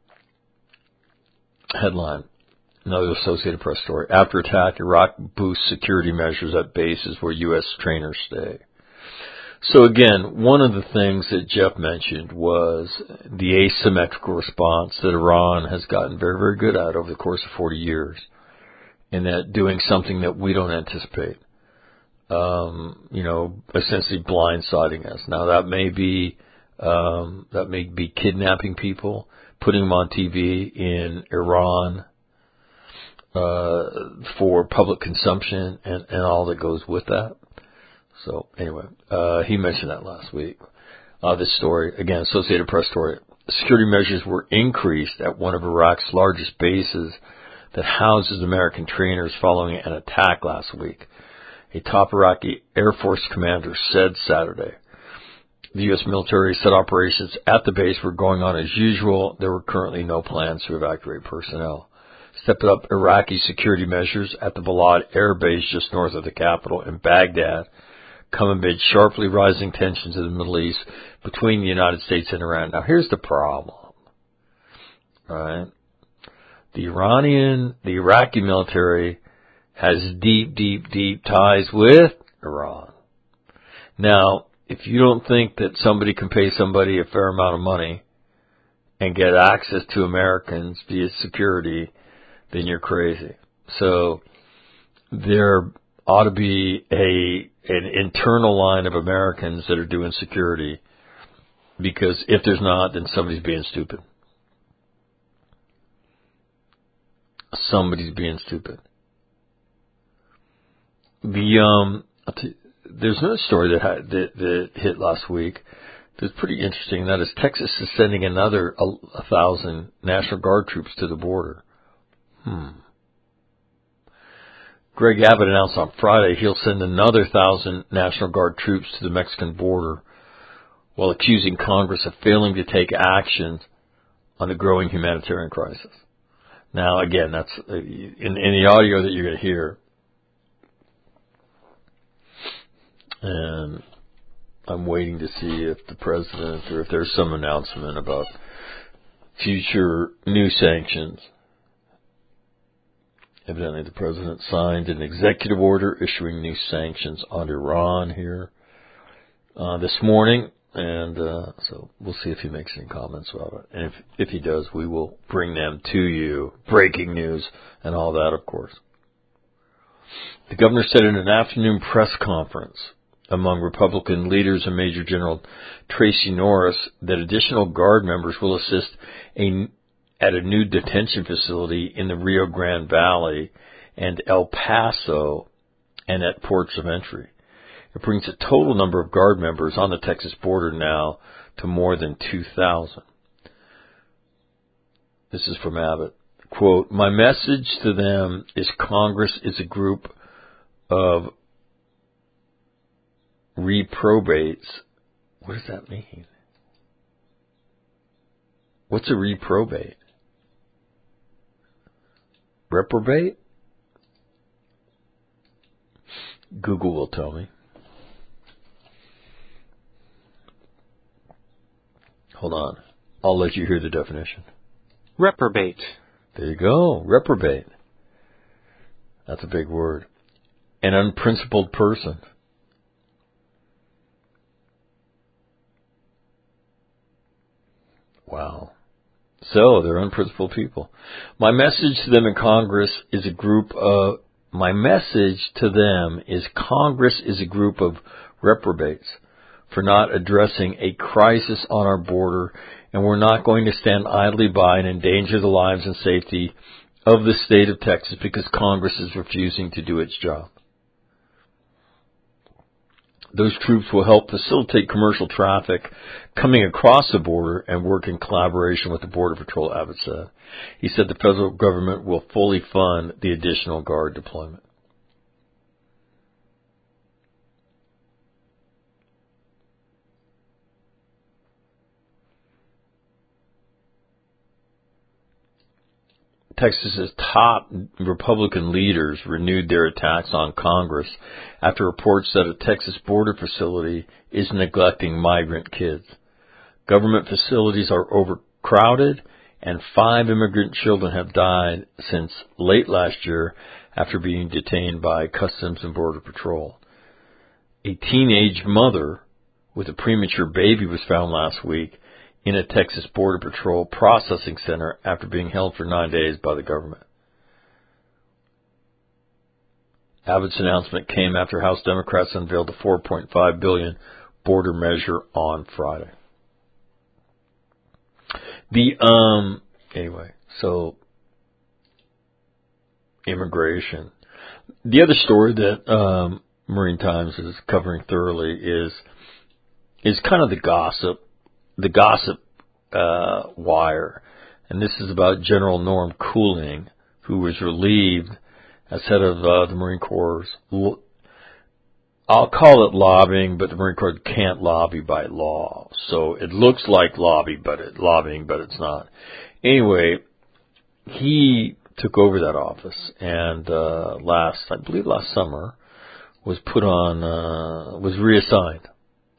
headline, another Associated Press story. After attack, Iraq boosts security measures at bases where U S trainers stay. So again, one of the things that Jeff mentioned was the asymmetrical response that Iran has gotten very, very good at over the course of forty years, and that doing something that we don't anticipate, um, you know, essentially blindsiding us. Now that may be um, that may be kidnapping people, putting them on T V in Iran uh, for public consumption, and, and all that goes with that. So anyway, uh, he mentioned that last week. Uh, this story, again, Associated Press story. Security measures were increased at one of Iraq's largest bases that houses American trainers following an attack last week, a top Iraqi Air Force commander said Saturday. The U S military said operations at the base were going on as usual. There were currently no plans to evacuate personnel. Stepped up Iraqi security measures at the Balad Air Base just north of the capital in Baghdad come amid sharply rising tensions in the Middle East between the United States and Iran. Now, here's the problem, right? The Iranian, the Iraqi military has deep, deep, deep ties with Iran. Now, if you don't think that somebody can pay somebody a fair amount of money and get access to Americans via security, then you're crazy. So there ought to be a an internal line of Americans that are doing security, because if there's not, then somebody's being stupid. Somebody's being stupid. The um, I'll tell you, there's another story that, had, that that hit last week that's pretty interesting. That is, Texas is sending another a, a thousand National Guard troops to the border. Hmm. Greg Abbott announced on Friday he'll send another thousand National Guard troops to the Mexican border, while accusing Congress of failing to take action on the growing humanitarian crisis. Now, again, that's in, in the audio that you're going to hear, and I'm waiting to see if the president or if there's some announcement about future new sanctions. Evidently, the president signed an executive order issuing new sanctions on Iran here uh, this morning, and uh, so we'll see if he makes any comments about it. And if, if he does, we will bring them to you. Breaking news and all that, of course. The governor said in an afternoon press conference among Republican leaders and Major General Tracy Norris that additional Guard members will assist a at a new detention facility in the Rio Grande Valley and El Paso and at ports of entry. It brings the total number of Guard members on the Texas border now to more than two thousand. This is from Abbott. Quote, "My message to them is Congress is a group of reprobates." What does that mean? What's a reprobate? Reprobate? Google will tell me. Hold on. I'll let you hear the definition. Reprobate. There you go. Reprobate. That's a big word. An unprincipled person. Wow. So, they're unprincipled people. My message to them in Congress is a group of, my message to them is Congress is a group of reprobates for not addressing a crisis on our border, and we're not going to stand idly by and endanger the lives and safety of the state of Texas because Congress is refusing to do its job. Those troops will help facilitate commercial traffic coming across the border and work in collaboration with the Border Patrol, Abbott said. He said the federal government will fully fund the additional Guard deployment. Texas's top Republican leaders renewed their attacks on Congress after reports that a Texas border facility is neglecting migrant kids. Government facilities are overcrowded, and five immigrant children have died since late last year after being detained by Customs and Border Patrol. A teenage mother with a premature baby was found last week in a Texas Border Patrol processing center after being held for nine days by the government. Abbott's announcement came after House Democrats unveiled a four point five billion dollars border measure on Friday. The, um, anyway, so, immigration. The other story that, um, Marine Times is covering thoroughly is, is kind of the gossip the gossip uh, wire, and this is about General Norm Cooling, who was relieved as head of uh, the Marine Corps. I'll call it lobbying, but the Marine Corps can't lobby by law, so it looks like lobby, but it, lobbying, but it's not. Anyway, he took over that office, and uh, last, I believe, last summer, was put on, uh, was reassigned.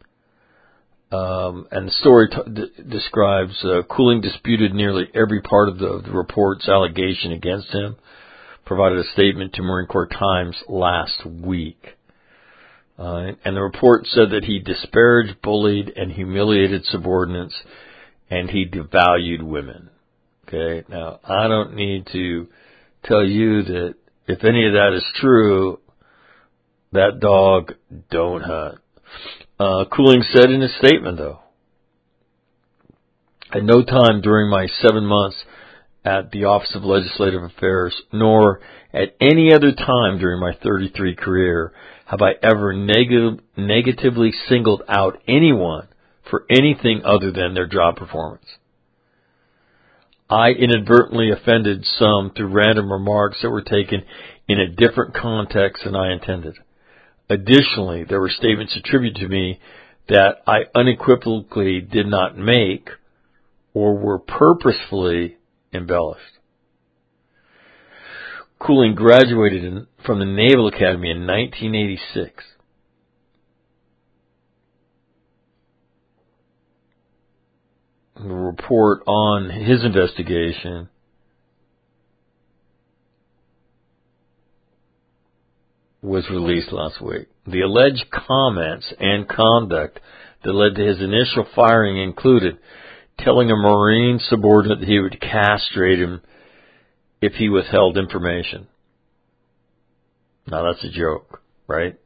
Um, and the story t- d- describes uh, Cooling disputed nearly every part of the, the report's allegation against him, provided a statement to Marine Corps Times last week. Uh, and the report said that he disparaged, bullied, and humiliated subordinates, and he devalued women. Okay, now I don't need to tell you that if any of that is true, that dog don't hunt. Uh, Cooling said in his statement, though, at no time during my seven months at the Office of Legislative Affairs, nor at any other time during my thirty-three career, have I ever neg- negatively singled out anyone for anything other than their job performance. I inadvertently offended some through random remarks that were taken in a different context than I intended. Additionally, there were statements attributed to me that I unequivocally did not make or were purposefully embellished. Cooling graduated in, from the Naval Academy in nineteen eighty-six. The report on his investigation was released last week. The alleged comments and conduct that led to his initial firing included telling a Marine subordinate that he would castrate him if he withheld information. Now that's a joke, right?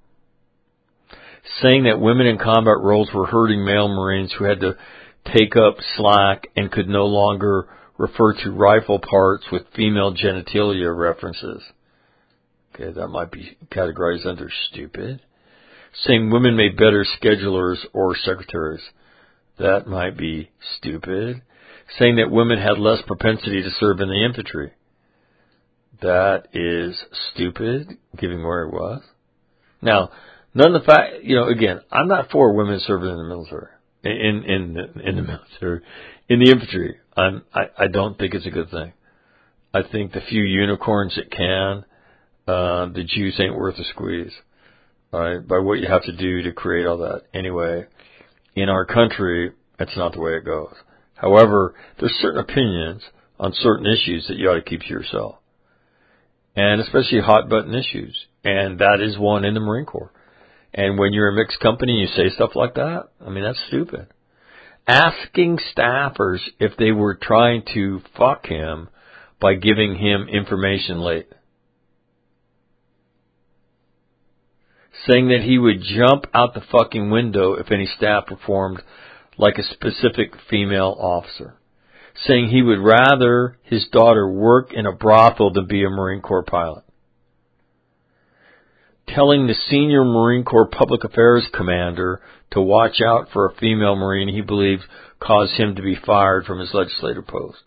Saying that women in combat roles were hurting male Marines who had to take up slack and could no longer refer to rifle parts with female genitalia references. Okay, that might be categorized under stupid. Saying women made better schedulers or secretaries. That might be stupid. Saying that women had less propensity to serve in the infantry. That is stupid, given where it was. Now, none of the fact, you know, again, I'm not for women serving in the military. In, in, the, in the military. In the infantry. I'm, I, I don't think it's a good thing. I think the few unicorns that can, Uh, the juice ain't worth a squeeze, all right, by what you have to do to create all that. Anyway, in our country, that's not the way it goes. However, there's certain opinions on certain issues that you ought to keep to yourself, and especially hot-button issues, and that is one in the Marine Corps. And when you're a mixed company, you say stuff like that, I mean, that's stupid. Asking staffers if they were trying to fuck him by giving him information late. Saying that he would jump out the fucking window if any staff performed like a specific female officer. Saying he would rather his daughter work in a brothel than be a Marine Corps pilot. telling the senior Marine Corps Public Affairs commander to watch out for a female Marine he believes caused him to be fired from his legislative post.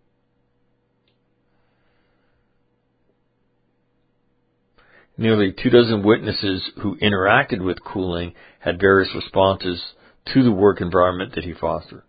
Nearly two dozen witnesses who interacted with Cooling had various responses to the work environment that he fostered.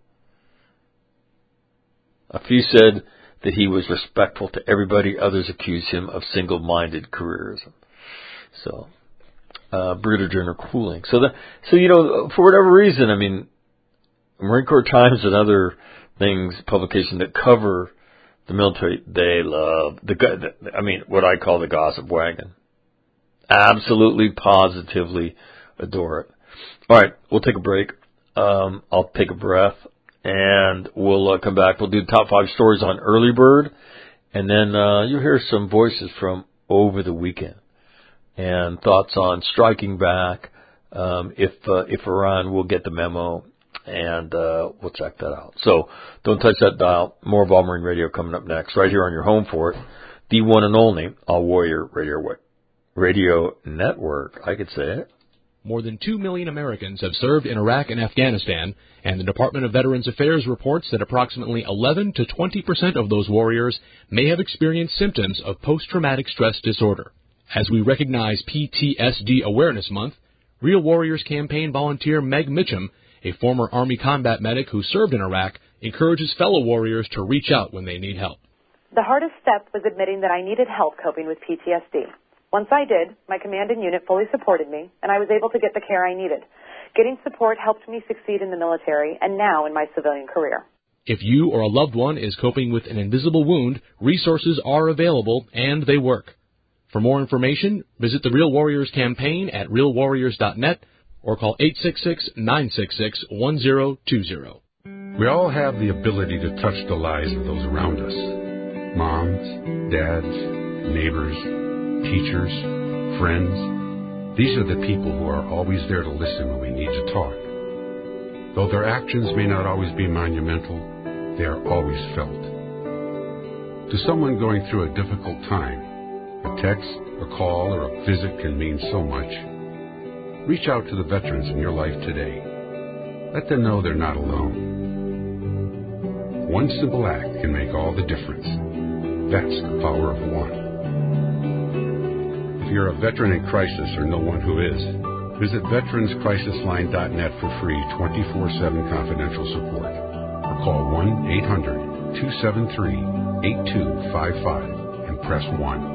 A few said that he was respectful to everybody. Others accused him of single-minded careerism. So, uh, Brigadier General Cooling. So, the, so you know, for whatever reason, I mean, Marine Corps Times and other things, publications that cover the military, they love the, the I mean, what I call the gossip wagon. Absolutely, positively adore it. All right, we'll take a break. Um, I'll take a breath, and we'll uh, come back. We'll do the top five stories on Early Bird, and then uh, you'll hear some voices from over the weekend and thoughts on striking back. Um, if uh, if Iran will get the memo, and uh, we'll check that out. So don't touch that dial. More of All Marine Radio coming up next, right here on your home for it, the one and only All Warrior Radio Radio Network. I could say it. More than two million Americans have served in Iraq and Afghanistan, and the Department of Veterans Affairs reports that approximately eleven to twenty percent of those warriors may have experienced symptoms of post-traumatic stress disorder. As we recognize P T S D Awareness Month, Real Warriors campaign volunteer Meg Mitchum, a former Army combat medic who served in Iraq, encourages fellow warriors to reach out when they need help. The hardest step was admitting that I needed help coping with P T S D. Once I did, my command and unit fully supported me, and I was able to get the care I needed. Getting support helped me succeed in the military and now in my civilian career. If you or a loved one is coping with an invisible wound, resources are available, and they work. For more information, visit the Real Warriors campaign at real warriors dot net or call eight six six, nine six six, one zero two zero. We all have the ability to touch the lives of those around us. Moms, dads, neighbors, teachers, friends. These are the people who are always there to listen when we need to talk. Though their actions may not always be monumental, they are always felt. To someone going through a difficult time, a text, a call, or a visit can mean so much. Reach out to the veterans in your life today. Let them know they're not alone. One simple act can make all the difference. That's the power of one. If you're a veteran in crisis or know one who is, visit veterans crisis line dot net for free twenty-four seven confidential support. Or call one eight hundred, two seven three, eight two five five and press one.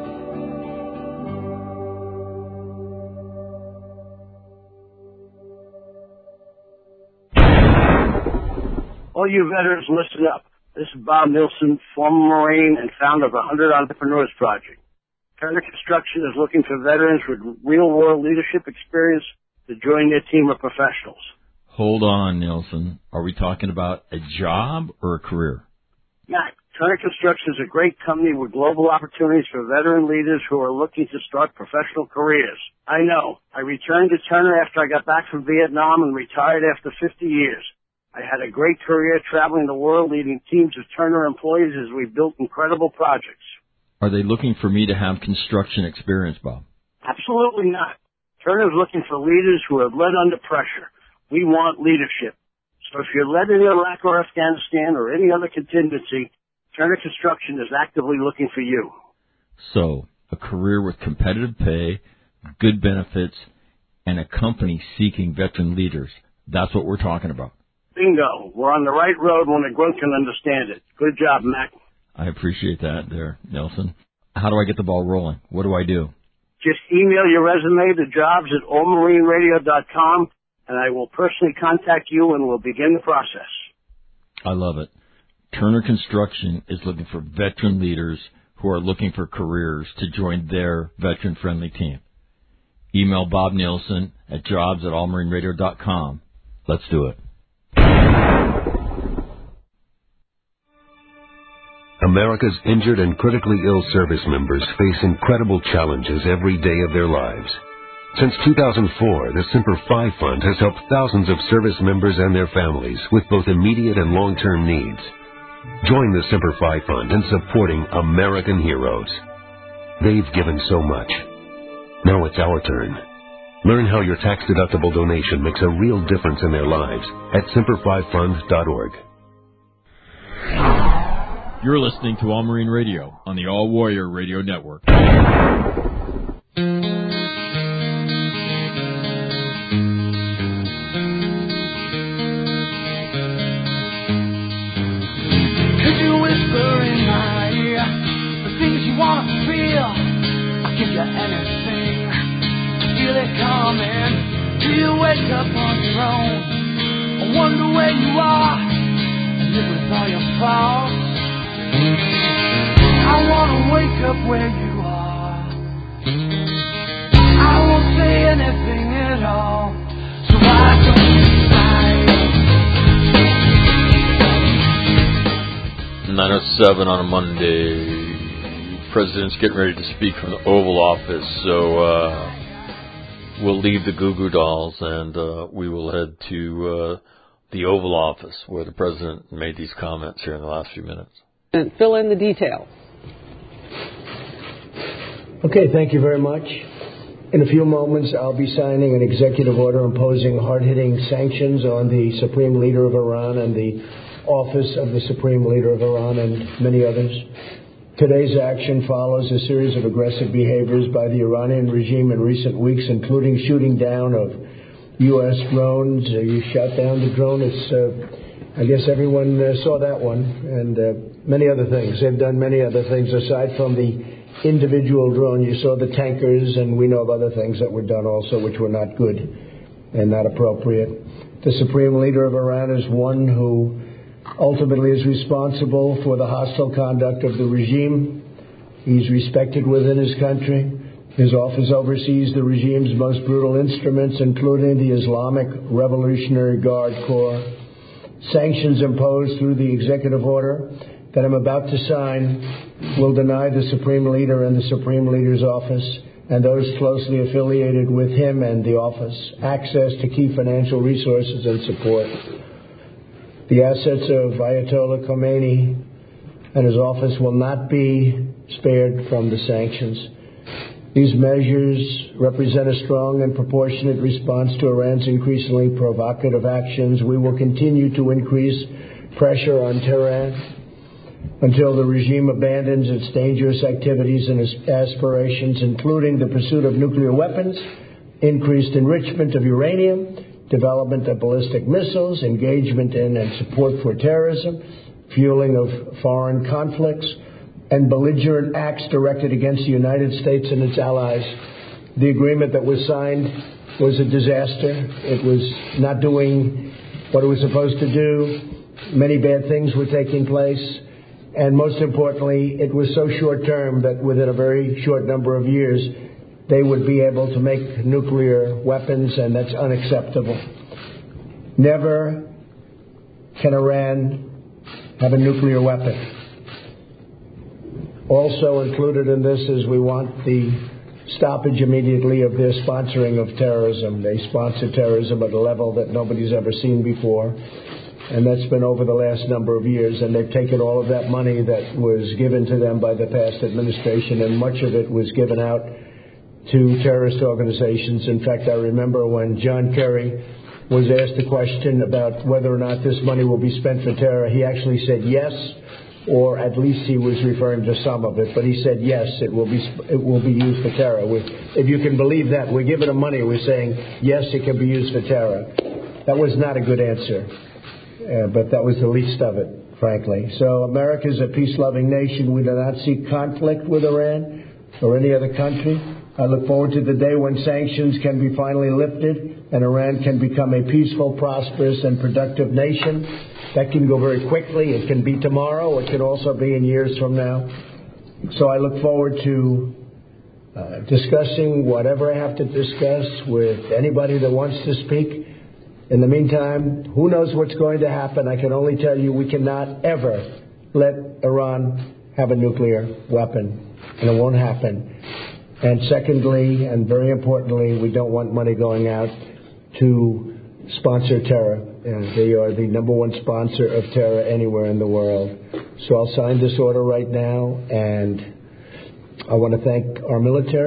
All you veterans, listen up. This is Bob Nilsson, former Marine and founder of the one hundred Entrepreneurs Project. Turner Construction is looking for veterans with real-world leadership experience to join their team of professionals. Hold on, Nilsson. Are we talking about a job or a career? Mac, Turner Construction is a great company with global opportunities for veteran leaders who are looking to start professional careers. I know. I returned to Turner after I got back from Vietnam and retired after fifty years. I had a great career traveling the world leading teams of Turner employees as we built incredible projects. Are they looking for me to have construction experience, Bob? Absolutely not. Turner is looking for leaders who have led under pressure. We want leadership. So if you're led in Iraq or Afghanistan or any other contingency, Turner Construction is actively looking for you. So, a career with competitive pay, good benefits, and a company seeking veteran leaders. That's what we're talking about. Bingo. We're on the right road when a grunt can understand it. Good job, Mac. I appreciate that there, Nelson. How do I get the ball rolling? What do I do? Just email your resume to jobs at all marine radio dot com, and I will personally contact you and we'll begin the process. I love it. Turner Construction is looking for veteran leaders who are looking for careers to join their veteran-friendly team. Email Bob Nielsen at jobs at all marine radio dot com. Let's do it. America's injured and critically ill service members face incredible challenges every day of their lives. Since two thousand four, the Semper Fi Fund has helped thousands of service members and their families with both immediate and long-term needs. Join the Semper Fi Fund in supporting American heroes. They've given so much. Now it's our turn. Learn how your tax-deductible donation makes a real difference in their lives at semper fi fund dot org. You're listening to All Marine Radio on the All Warrior Radio Network. Could you whisper in my ear the things you want to feel? I'll give you anything to feel it coming. Do you wake up on your own? I wonder where you are and live with all your faults. I want to wake up where you are. I won't say anything at all, so I don't decide. nine oh seven on a Monday. President's getting ready to speak from the Oval Office, so uh, we'll leave the Goo Goo Dolls and uh, we will head to uh, the Oval Office where the President made these comments here in the last few minutes. And fill in the details. Okay, thank you very much. In a few moments, I'll be signing an executive order imposing hard-hitting sanctions on the Supreme Leader of Iran and the Office of the Supreme Leader of Iran and many others. Today's action follows a series of aggressive behaviors by the Iranian regime in recent weeks, including shooting down of U S drones. Uh, you shot down the drone. It's, uh, I guess everyone uh, saw that one, and uh, many other things. They've done many other things aside from the individual drone. You saw the tankers, and we know of other things that were done also which were not good and not appropriate. The Supreme Leader of Iran is one who ultimately is responsible for the hostile conduct of the regime. He's respected within his country. His office oversees the regime's most brutal instruments, including the Islamic Revolutionary Guard Corps. Sanctions imposed through the executive order that I'm about to sign will deny the Supreme Leader and the Supreme Leader's office and those closely affiliated with him and the office access to key financial resources and support. The assets of Ayatollah Khomeini and his office will not be spared from the sanctions. These measures represent a strong and proportionate response to Iran's increasingly provocative actions. We will continue to increase pressure on Tehran until the regime abandons its dangerous activities and its aspirations, including the pursuit of nuclear weapons, increased enrichment of uranium, development of ballistic missiles, engagement in and support for terrorism, fueling of foreign conflicts, and belligerent acts directed against the United States and its allies. The agreement that was signed was a disaster. It was not doing what it was supposed to do. Many bad things were taking place. And most importantly, it was so short-term that within a very short number of years, they would be able to make nuclear weapons, and that's unacceptable. Never can Iran have a nuclear weapon. Also included in this is we want the stoppage immediately of their sponsoring of terrorism. They sponsor terrorism at a level that nobody's ever seen before, and that's been over the last number of years, and they've taken all of that money that was given to them by the past administration, and much of it was given out to terrorist organizations. In fact, I remember when John Kerry was asked a question about whether or not this money will be spent for terror, he actually said yes, or at least he was referring to some of it, but he said yes, it will be it will be used for terror. We, if you can believe that, we're giving them money, we're saying yes, it can be used for terror. That was not a good answer, uh, but that was the least of it, frankly. So America is a peace-loving nation. We do not seek conflict with Iran or any other country. I look forward to the day when sanctions can be finally lifted and Iran can become a peaceful, prosperous, and productive nation. That can go very quickly. It can be tomorrow. It can also be in years from now. So I look forward to uh, discussing whatever I have to discuss with anybody that wants to speak. In the meantime, who knows what's going to happen? I can only tell you we cannot ever let Iran have a nuclear weapon, and it won't happen. And secondly, and very importantly, we don't want money going out to sponsor terror. And they are the number one sponsor of terror anywhere in the world. So I'll sign this order right now, and I want to thank our military.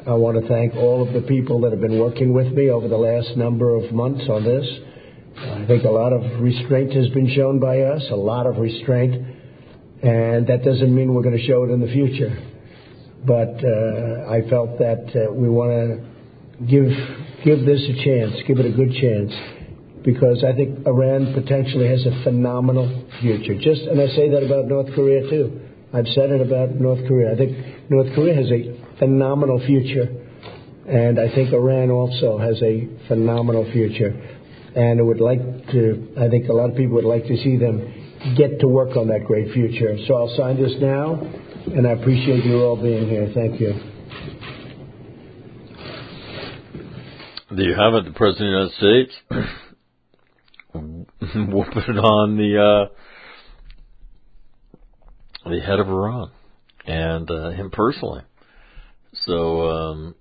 I want to thank all of the people that have been working with me over the last number of months on this. I think a lot of restraint has been shown by us, a lot of restraint, and that doesn't mean we're going to show it in the future. But uh, I felt that uh, we want to give give this a chance, give it a good chance, because I think Iran potentially has a phenomenal future. Just, and I say that about North Korea too. I've said it about North Korea. I think North Korea has a phenomenal future, and I think Iran also has a phenomenal future. And I would like to, I think a lot of people would like to see them get to work on that great future. So I'll sign this now, and I appreciate you all being here. Thank you. There you have it, the President of the United States whooping it on the uh, the head of Iran, and uh, him personally. So um,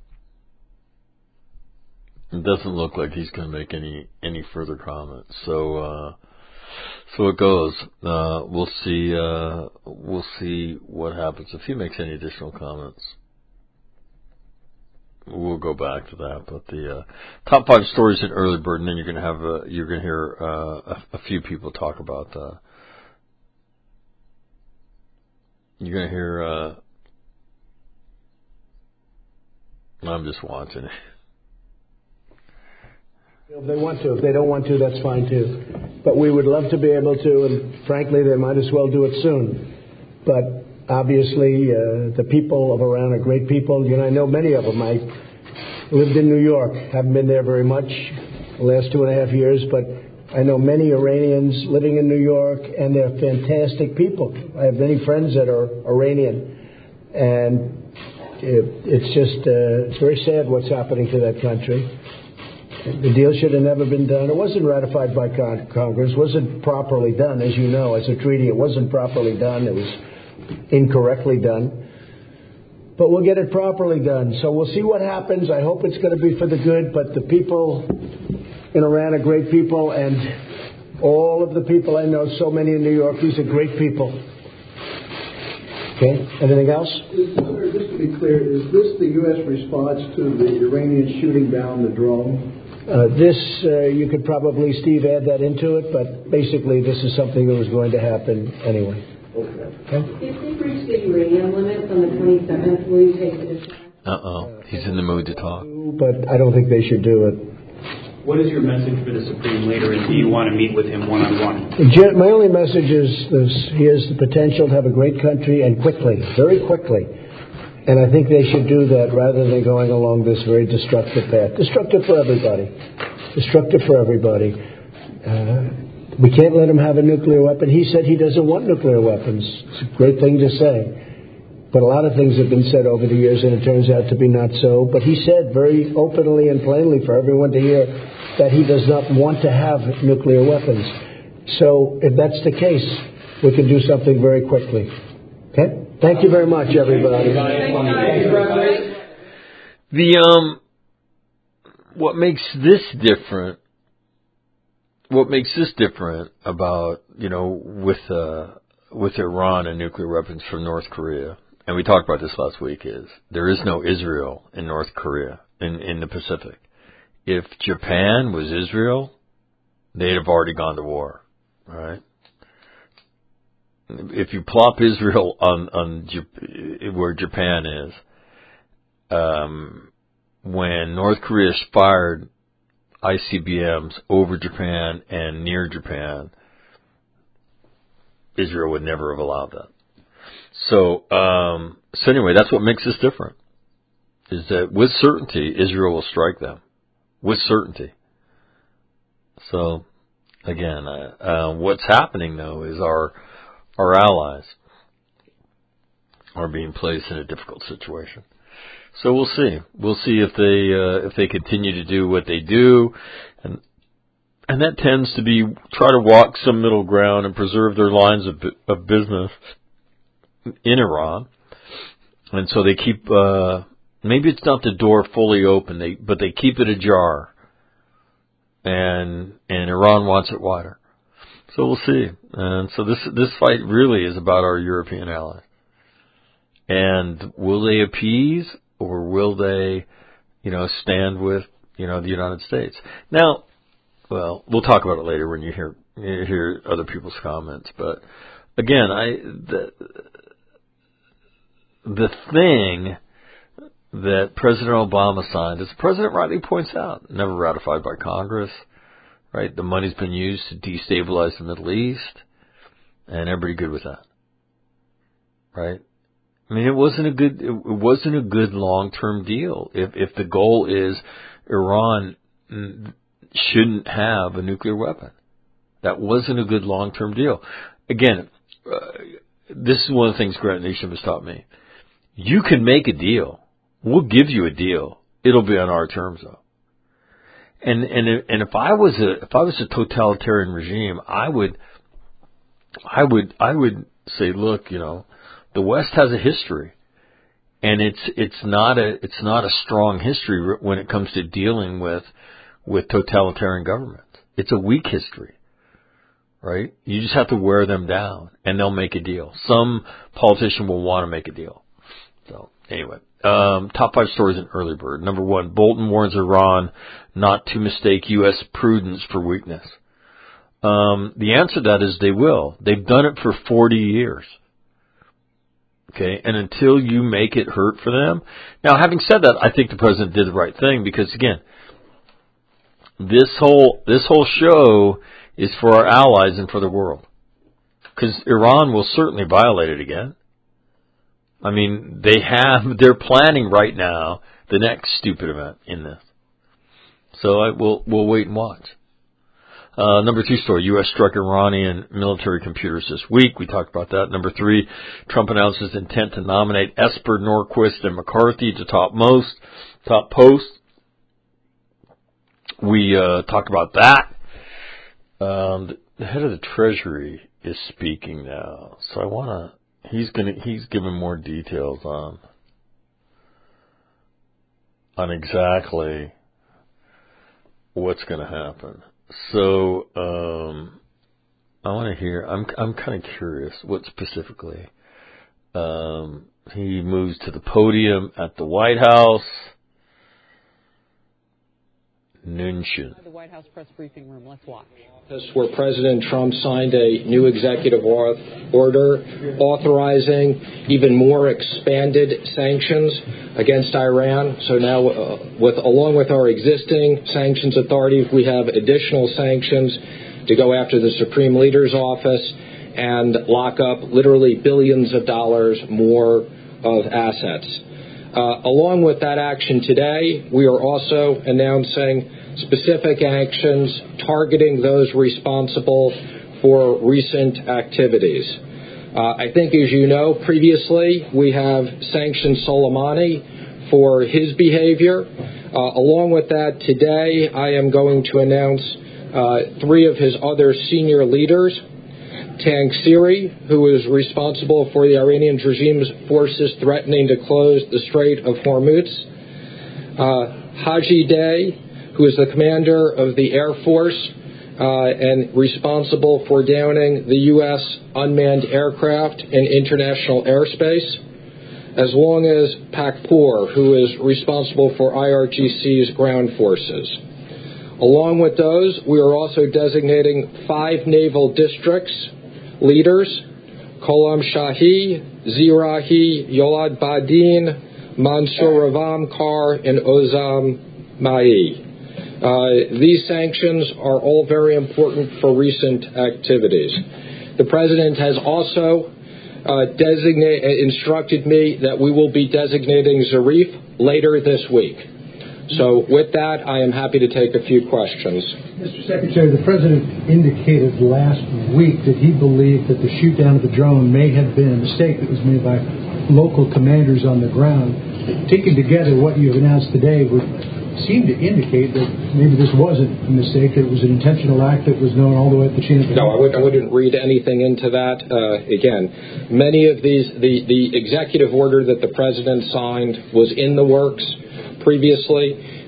it doesn't look like he's going to make any any further comments. So uh, so it goes. Uh, we'll see. Uh, we'll see what happens if he makes any additional comments. We'll go back to that. But the uh, top five stories in early bird, and then you're going to have uh, you're going to hear uh, a, a few people talk about. Uh, you're going to hear. Uh, I'm just watching it. If they want to. If they don't want to, that's fine too. But we would love to be able to, and frankly, they might as well do it soon. But obviously, uh, the people of Iran are great people. You know, I know many of them. I lived in New York. Haven't been there very much the last two and a half years, but I know many Iranians living in New York, and they're fantastic people. I have many friends that are Iranian, and it, it's just uh, it's very sad what's happening to that country. The deal should have never been done. It wasn't ratified by con- Congress. It wasn't properly done, as you know, as a treaty. It wasn't properly done. It was incorrectly done. But we'll get it properly done. So we'll see what happens. I hope it's going to be for the good. But the people in Iran are great people. And all of the people I know, so many in New York, these are great people. Okay. Anything else? Is, just to be clear, is this the U S response to the Iranians shooting down the drone? Uh, this, uh, you could probably, Steve, add that into it, but basically this is something that was going to happen anyway. Okay. Okay? If they reach the uranium limits on the twenty-seventh, will you take additional? Uh-oh. He's in the mood to talk. But I don't think they should do it. What is your message for the Supreme Leader, and do you want to meet with him one-on-one? My only message is this: he has the potential to have a great country, and quickly, very quickly. And I think they should do that rather than going along this very destructive path. Destructive for everybody. Destructive for everybody. Uh, we can't let him have a nuclear weapon. He said he doesn't want nuclear weapons. It's a great thing to say. But a lot of things have been said over the years, and it turns out to be not so. But he said very openly and plainly for everyone to hear that he does not want to have nuclear weapons. So if that's the case, we can do something very quickly. Okay? Thank you very much, everybody. The um, what makes this different? What makes this different about you know with uh with Iran and nuclear weapons from North Korea, and we talked about this last week, is there is no Israel in North Korea in in the Pacific. If Japan was Israel, they'd have already gone to war, right? If you plop Israel on, on Jap- where Japan is, um, when North Korea fired I C B Ms over Japan and near Japan, Israel would never have allowed that. So, um, so anyway, that's what makes this different, is that with certainty, Israel will strike them. With certainty. So, again, uh, uh, what's happening, though, is our Our allies are being placed in a difficult situation. So we'll see. We'll see if they uh, if they continue to do what they do, and and that tends to be try to walk some middle ground and preserve their lines of of business in Iran. And so they keep uh, maybe it's not the door fully open, they but they keep it ajar, and and Iran wants it wider. So we'll see. And so this this fight really is about our European allies. And will they appease or will they, you know, stand with, you know, the United States? Now, well, we'll talk about it later when you hear you hear other people's comments. But again, I the the thing that President Obama signed, as the President rightly points out, never ratified by Congress, right? The money's been used to destabilize the Middle East, and everybody good with that, right? I mean, it wasn't a good, it wasn't a good long-term deal. If if the goal is Iran shouldn't have a nuclear weapon, that wasn't a good long-term deal. Again, uh, this is one of the things Grant Newsham has taught me. You can make a deal. We'll give you a deal. It'll be on our terms, though. And and and if I was a if I was a totalitarian regime, I would I would I would say, look, you know, the West has a history, and it's it's not a it's not a strong history when it comes to dealing with with totalitarian governments. It's a weak history, right? You just have to wear them down, and they'll make a deal. Some politician will want to make a deal. So anyway, um, top five stories in Early Bird. Number one, Bolton warns Iran not to mistake U S prudence for weakness. Um, the answer to that is they will. They've done it for forty years. Okay, and until you make it hurt for them. Now, having said that, I think the president did the right thing because, again, this whole this whole show is for our allies and for the world. Because Iran will certainly violate it again. I mean, they have, they're planning right now the next stupid event in this. So I, we'll, we'll wait and watch. Uh, number two story, U S struck Iranian military computers this week. We talked about that. Number three, Trump announces intent to nominate Esper, Norquist, and McCarthy to top most, top posts. We, uh, talked about that. Um, the head of the Treasury is speaking now. So I want to, He's gonna. He's giving more details on on exactly what's going to happen. So um, I want to hear. I'm. I'm kind of curious what specifically. Um, he moves to the podium at the White House. Nunchin. The White House press briefing room. Let's watch. Where President Trump signed a new executive order authorizing even more expanded sanctions against Iran. So now, uh, with along with our existing sanctions authority, we have additional sanctions to go after the Supreme Leader's office and lock up literally billions of dollars more of assets. Uh, along with that action today, we are also announcing specific actions targeting those responsible for recent activities. Uh, I think, as you know, previously we have sanctioned Soleimani for his behavior. Uh, along with that, today I am going to announce uh, three of his other senior leaders. Tangsiri, who is responsible for the Iranian regime's forces threatening to close the Strait of Hormuz. Uh, Haji Day, who is the commander of the Air Force uh, and responsible for downing the U S unmanned aircraft in international airspace, as long as Pakpour, who is responsible for I R G C's ground forces. Along with those, we are also designating five naval districts leaders: Kolam Shahi, Zirahi, Yolad Badin, Mansour Ravam Kar, and Ozam Mai. Uh, these sanctions are all very important for recent activities. The President has also uh, designate, instructed me that we will be designating Zarif later this week. So with that, I am happy to take a few questions. Mister Secretary, the President indicated last week that he believed that the shoot down of the drone may have been a mistake that was made by local commanders on the ground. Taken together, what you have announced today would seem to indicate that maybe this wasn't a mistake, that it was an intentional act that was known all the way up the chain of command. No, I, would, I wouldn't read anything into that. Uh, again, many of these, the, the executive order that the President signed was in the works previously.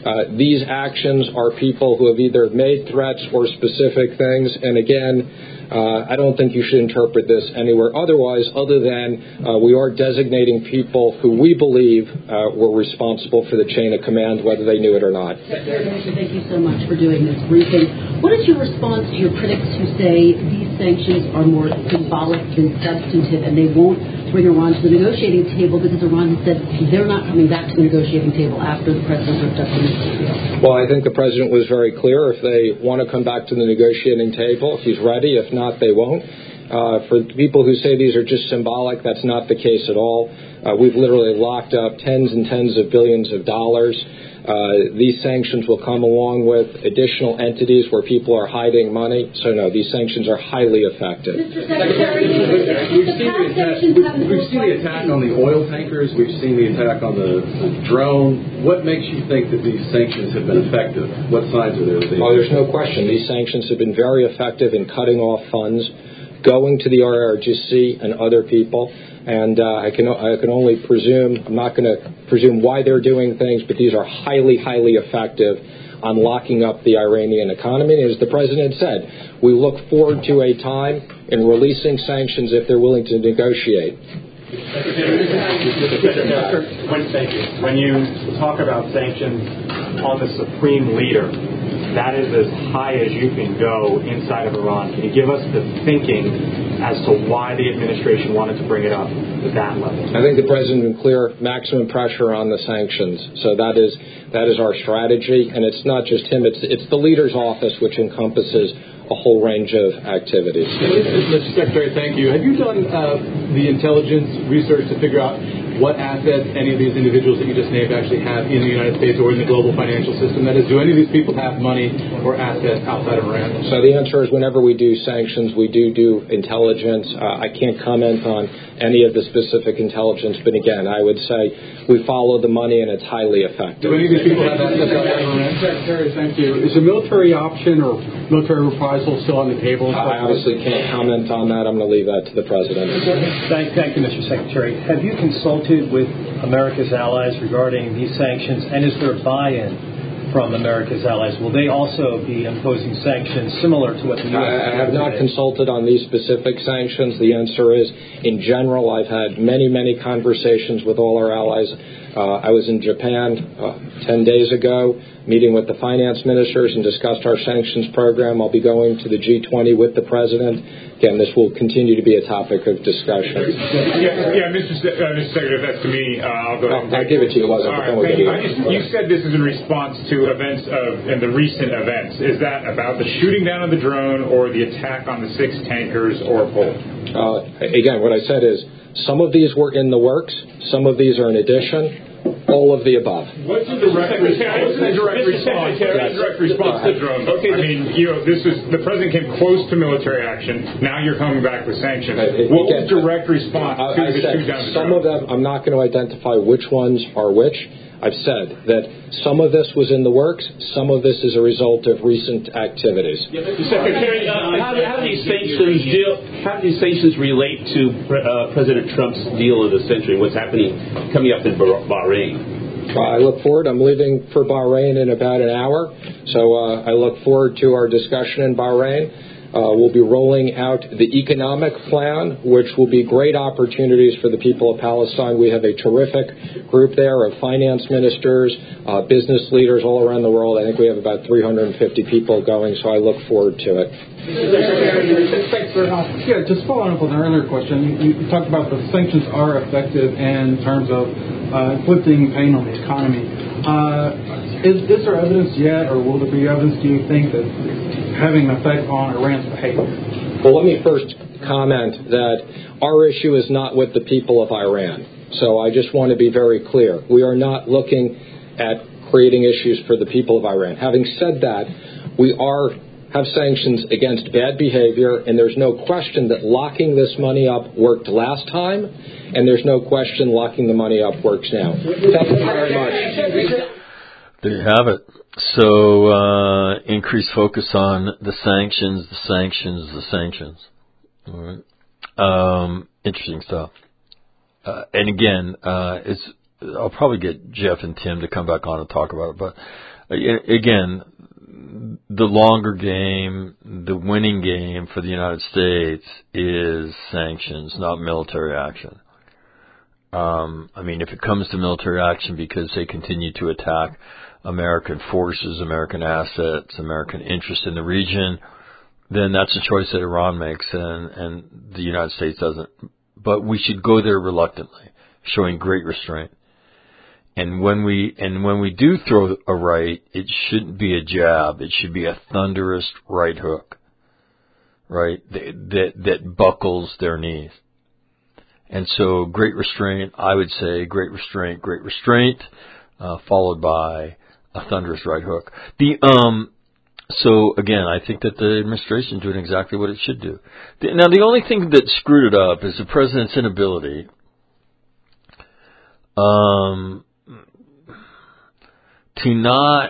Uh, these actions are people who have either made threats or specific things. And again, uh, I don't think you should interpret this anywhere otherwise other than uh, we are designating people who we believe uh, were responsible for the chain of command, whether they knew it or not. Secretary Manchin, thank you so much for doing this briefing. What is your response to your critics who say these sanctions are more symbolic than substantive and they won't bring Iran to the negotiating table because Iran has said they're not coming back to the negotiating table after the president ripped up the nuclear deal? Well, I think the president was very clear. If they want to come back to the negotiating table, he's ready. If not, they won't. Uh, for people who say these are just symbolic, that's not the case at all. Uh, we've literally locked up tens and tens of billions of dollars. Uh, these sanctions will come along with additional entities where people are hiding money. So, no, these sanctions are highly effective. Mister Secretary, we've seen the attack, we've seen the attack on the oil tankers. We've seen the attack on the, the drone. What makes you think that these sanctions have been effective? What signs are there? Well, there's no question. These sanctions have been very effective in cutting off funds going to the I R G C and other people. And uh, I can I can only presume, I'm not going to presume why they're doing things, but these are highly, highly effective on locking up the Iranian economy. And as the president said, we look forward to a time in releasing sanctions if they're willing to negotiate. When, thank you. When you talk about sanctions on the supreme leader, that is as high as you can go inside of Iran. Can you give us the thinking as to why the administration wanted to bring it up to that level? I think the president would clear maximum pressure on the sanctions. So that is that is our strategy, and it's not just him. It's it's the leader's office, which encompasses a whole range of activities. Mister Secretary, thank you. Have you done uh, the intelligence research to figure out what assets any of these individuals that you just named actually have in the United States or in the global financial system? That is, do any of these people have money or assets outside of Iran? So the answer is whenever we do sanctions, we do do intelligence. Uh, I can't comment on any of the specific intelligence, but again, I would say we follow the money and it's highly effective. Do any of these people have assets outside of Iran? Secretary, thank you. Is a military option or military reprisal still on the table? I obviously can't comment on that. I'm going to leave that to the president. Thank, thank you, Mister Secretary. Have you consulted with America's allies regarding these sanctions, and is there buy-in from America's allies? Will they also be imposing sanctions similar to what the U S I, I have not consulted on these specific sanctions. The answer is, in general, I've had many, many conversations with all our allies. Uh, I was in Japan uh, ten days ago, meeting with the finance ministers and discussed our sanctions program. I'll be going to the G twenty with the president. Again, this will continue to be a topic of discussion. Yeah, yeah Mister Se- uh, Mister Secretary, that's to me. Uh, I'll go ahead and I'll give it to you. All right, thank you. I just, you said this is in response to events of and the recent events. Is that about the shooting down of the drone or the attack on the six tankers or both? Uh, again, what I said is some of these were in the works. Some of these are in addition. All of the above. What's the direct response? What's the direct response? Yes. direct response to the drone? Okay, I mean, you know, this is the president came close to military action. Now you're coming back with sanctions. Uh, what was direct response uh, to I the said, shoot down the some drone? of them, I'm not going to identify which ones are which. I've said that some of this was in the works, some of this is a result of recent activities. Yeah, Secretary, uh, how, how do these sanctions deal? How do these sanctions relate to uh, President Trump's deal of the century? What's happening coming up in Bahrain? I look forward. I'm leaving for Bahrain in about an hour, so uh, I look forward to our discussion in Bahrain. Uh, we'll be rolling out the economic plan, which will be great opportunities for the people of Palestine. We have a terrific group there of finance ministers, uh, business leaders all around the world. I think we have about three hundred fifty people going, so I look forward to it. Thanks very much. Yeah, just following up on the earlier question, you, you talked about the sanctions are effective in terms of uh, inflicting pain on the economy. Uh, is, is there evidence yet, or will there be evidence, do you think, that having an effect on Iran's behavior? Well, let me first comment that our issue is not with the people of Iran. So I just want to be very clear. We are not looking at creating issues for the people of Iran. Having said that, we are have sanctions against bad behavior, and there's no question that locking this money up worked last time, and there's no question locking the money up works now. Thank you very much. There you have it. So, uh, increased focus on the sanctions, the sanctions, the sanctions. All right. Um, interesting stuff. Uh, and again, uh, it's, I'll probably get Jeff and Tim to come back on and talk about it, but, again, the longer game, the winning game for the United States is sanctions, not military action. Um, I mean, if it comes to military action because they continue to attack American forces, American assets, American interest in the region, then that's a choice that Iran makes, and, and the United States doesn't. But we should go there reluctantly, showing great restraint. And when we and when we do throw a right, it shouldn't be a jab. It should be a thunderous right hook, right, that that, that buckles their knees. And so, great restraint. I would say great restraint, great restraint, uh, followed by a thunderous right hook. The um. So again, I think that the administration is doing exactly what it should do. The, now, the only thing that screwed it up is the president's inability um, to not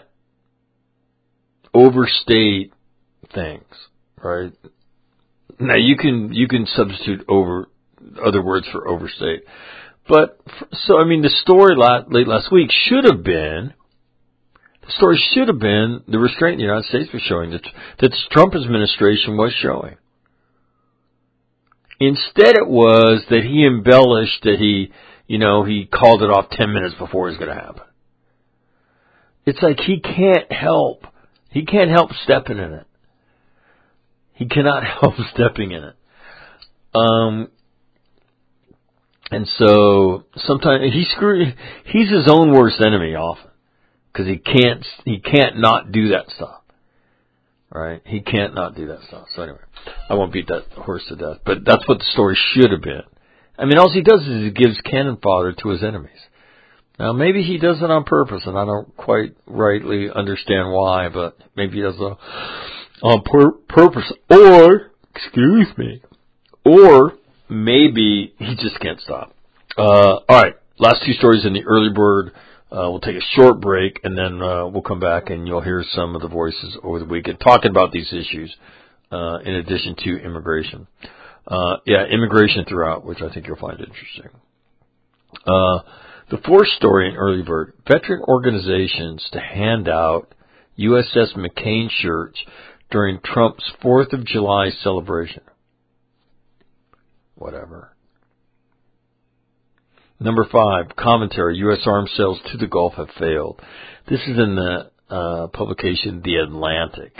overstate things. Right now, you can you can substitute over other words for overstate, but so I mean, the story late, late last week should have been. The story should have been the restraint the United States was showing, that, that the Trump administration was showing. Instead, it was that he embellished that he, you know, he called it off ten minutes before it was going to happen. It's like he can't help. He can't help stepping in it. He cannot help stepping in it. Um, and so sometimes he screw. He's his own worst enemy often. Because he can't, he can't not do that stuff, right? He can't not do that stuff. So anyway, I won't beat that horse to death, but that's what the story should have been. I mean, all he does is he gives cannon fodder to his enemies. Now, maybe he does it on purpose, and I don't quite rightly understand why, but maybe he does it on pur- purpose, or excuse me, or maybe he just can't stop. Uh, all right, last two stories in the early bird. Uh, we'll take a short break, and then uh, we'll come back, and you'll hear some of the voices over the weekend talking about these issues, uh, in addition to immigration. Uh, yeah, immigration throughout, which I think you'll find interesting. Uh, the fourth story in Early Bird, veteran organizations to hand out U S S McCain shirts during Trump's fourth of July celebration. Whatever. Number five, commentary, U S arms sales to the Gulf have failed. This is in the uh, publication The Atlantic.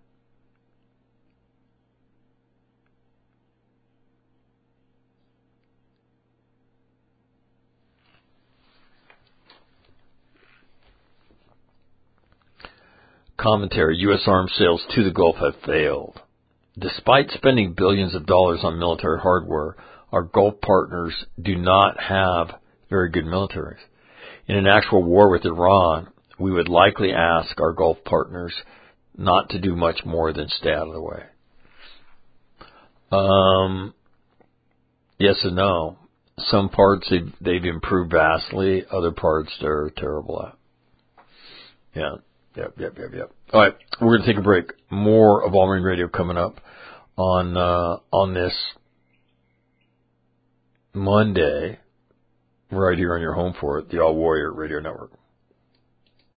Commentary, U S arms sales to the Gulf have failed. Despite spending billions of dollars on military hardware, our Gulf partners do not have very good militaries. In an actual war with Iran, we would likely ask our Gulf partners not to do much more than stay out of the way. Um, yes and no. Some parts they've, they've improved vastly. Other parts they're terrible at. Yeah. Yep, yep, yep, yep. All right, we're going to take a break. More of All Marine Radio coming up on uh, on this Monday, right here on your home for it, the All Warrior Radio Network.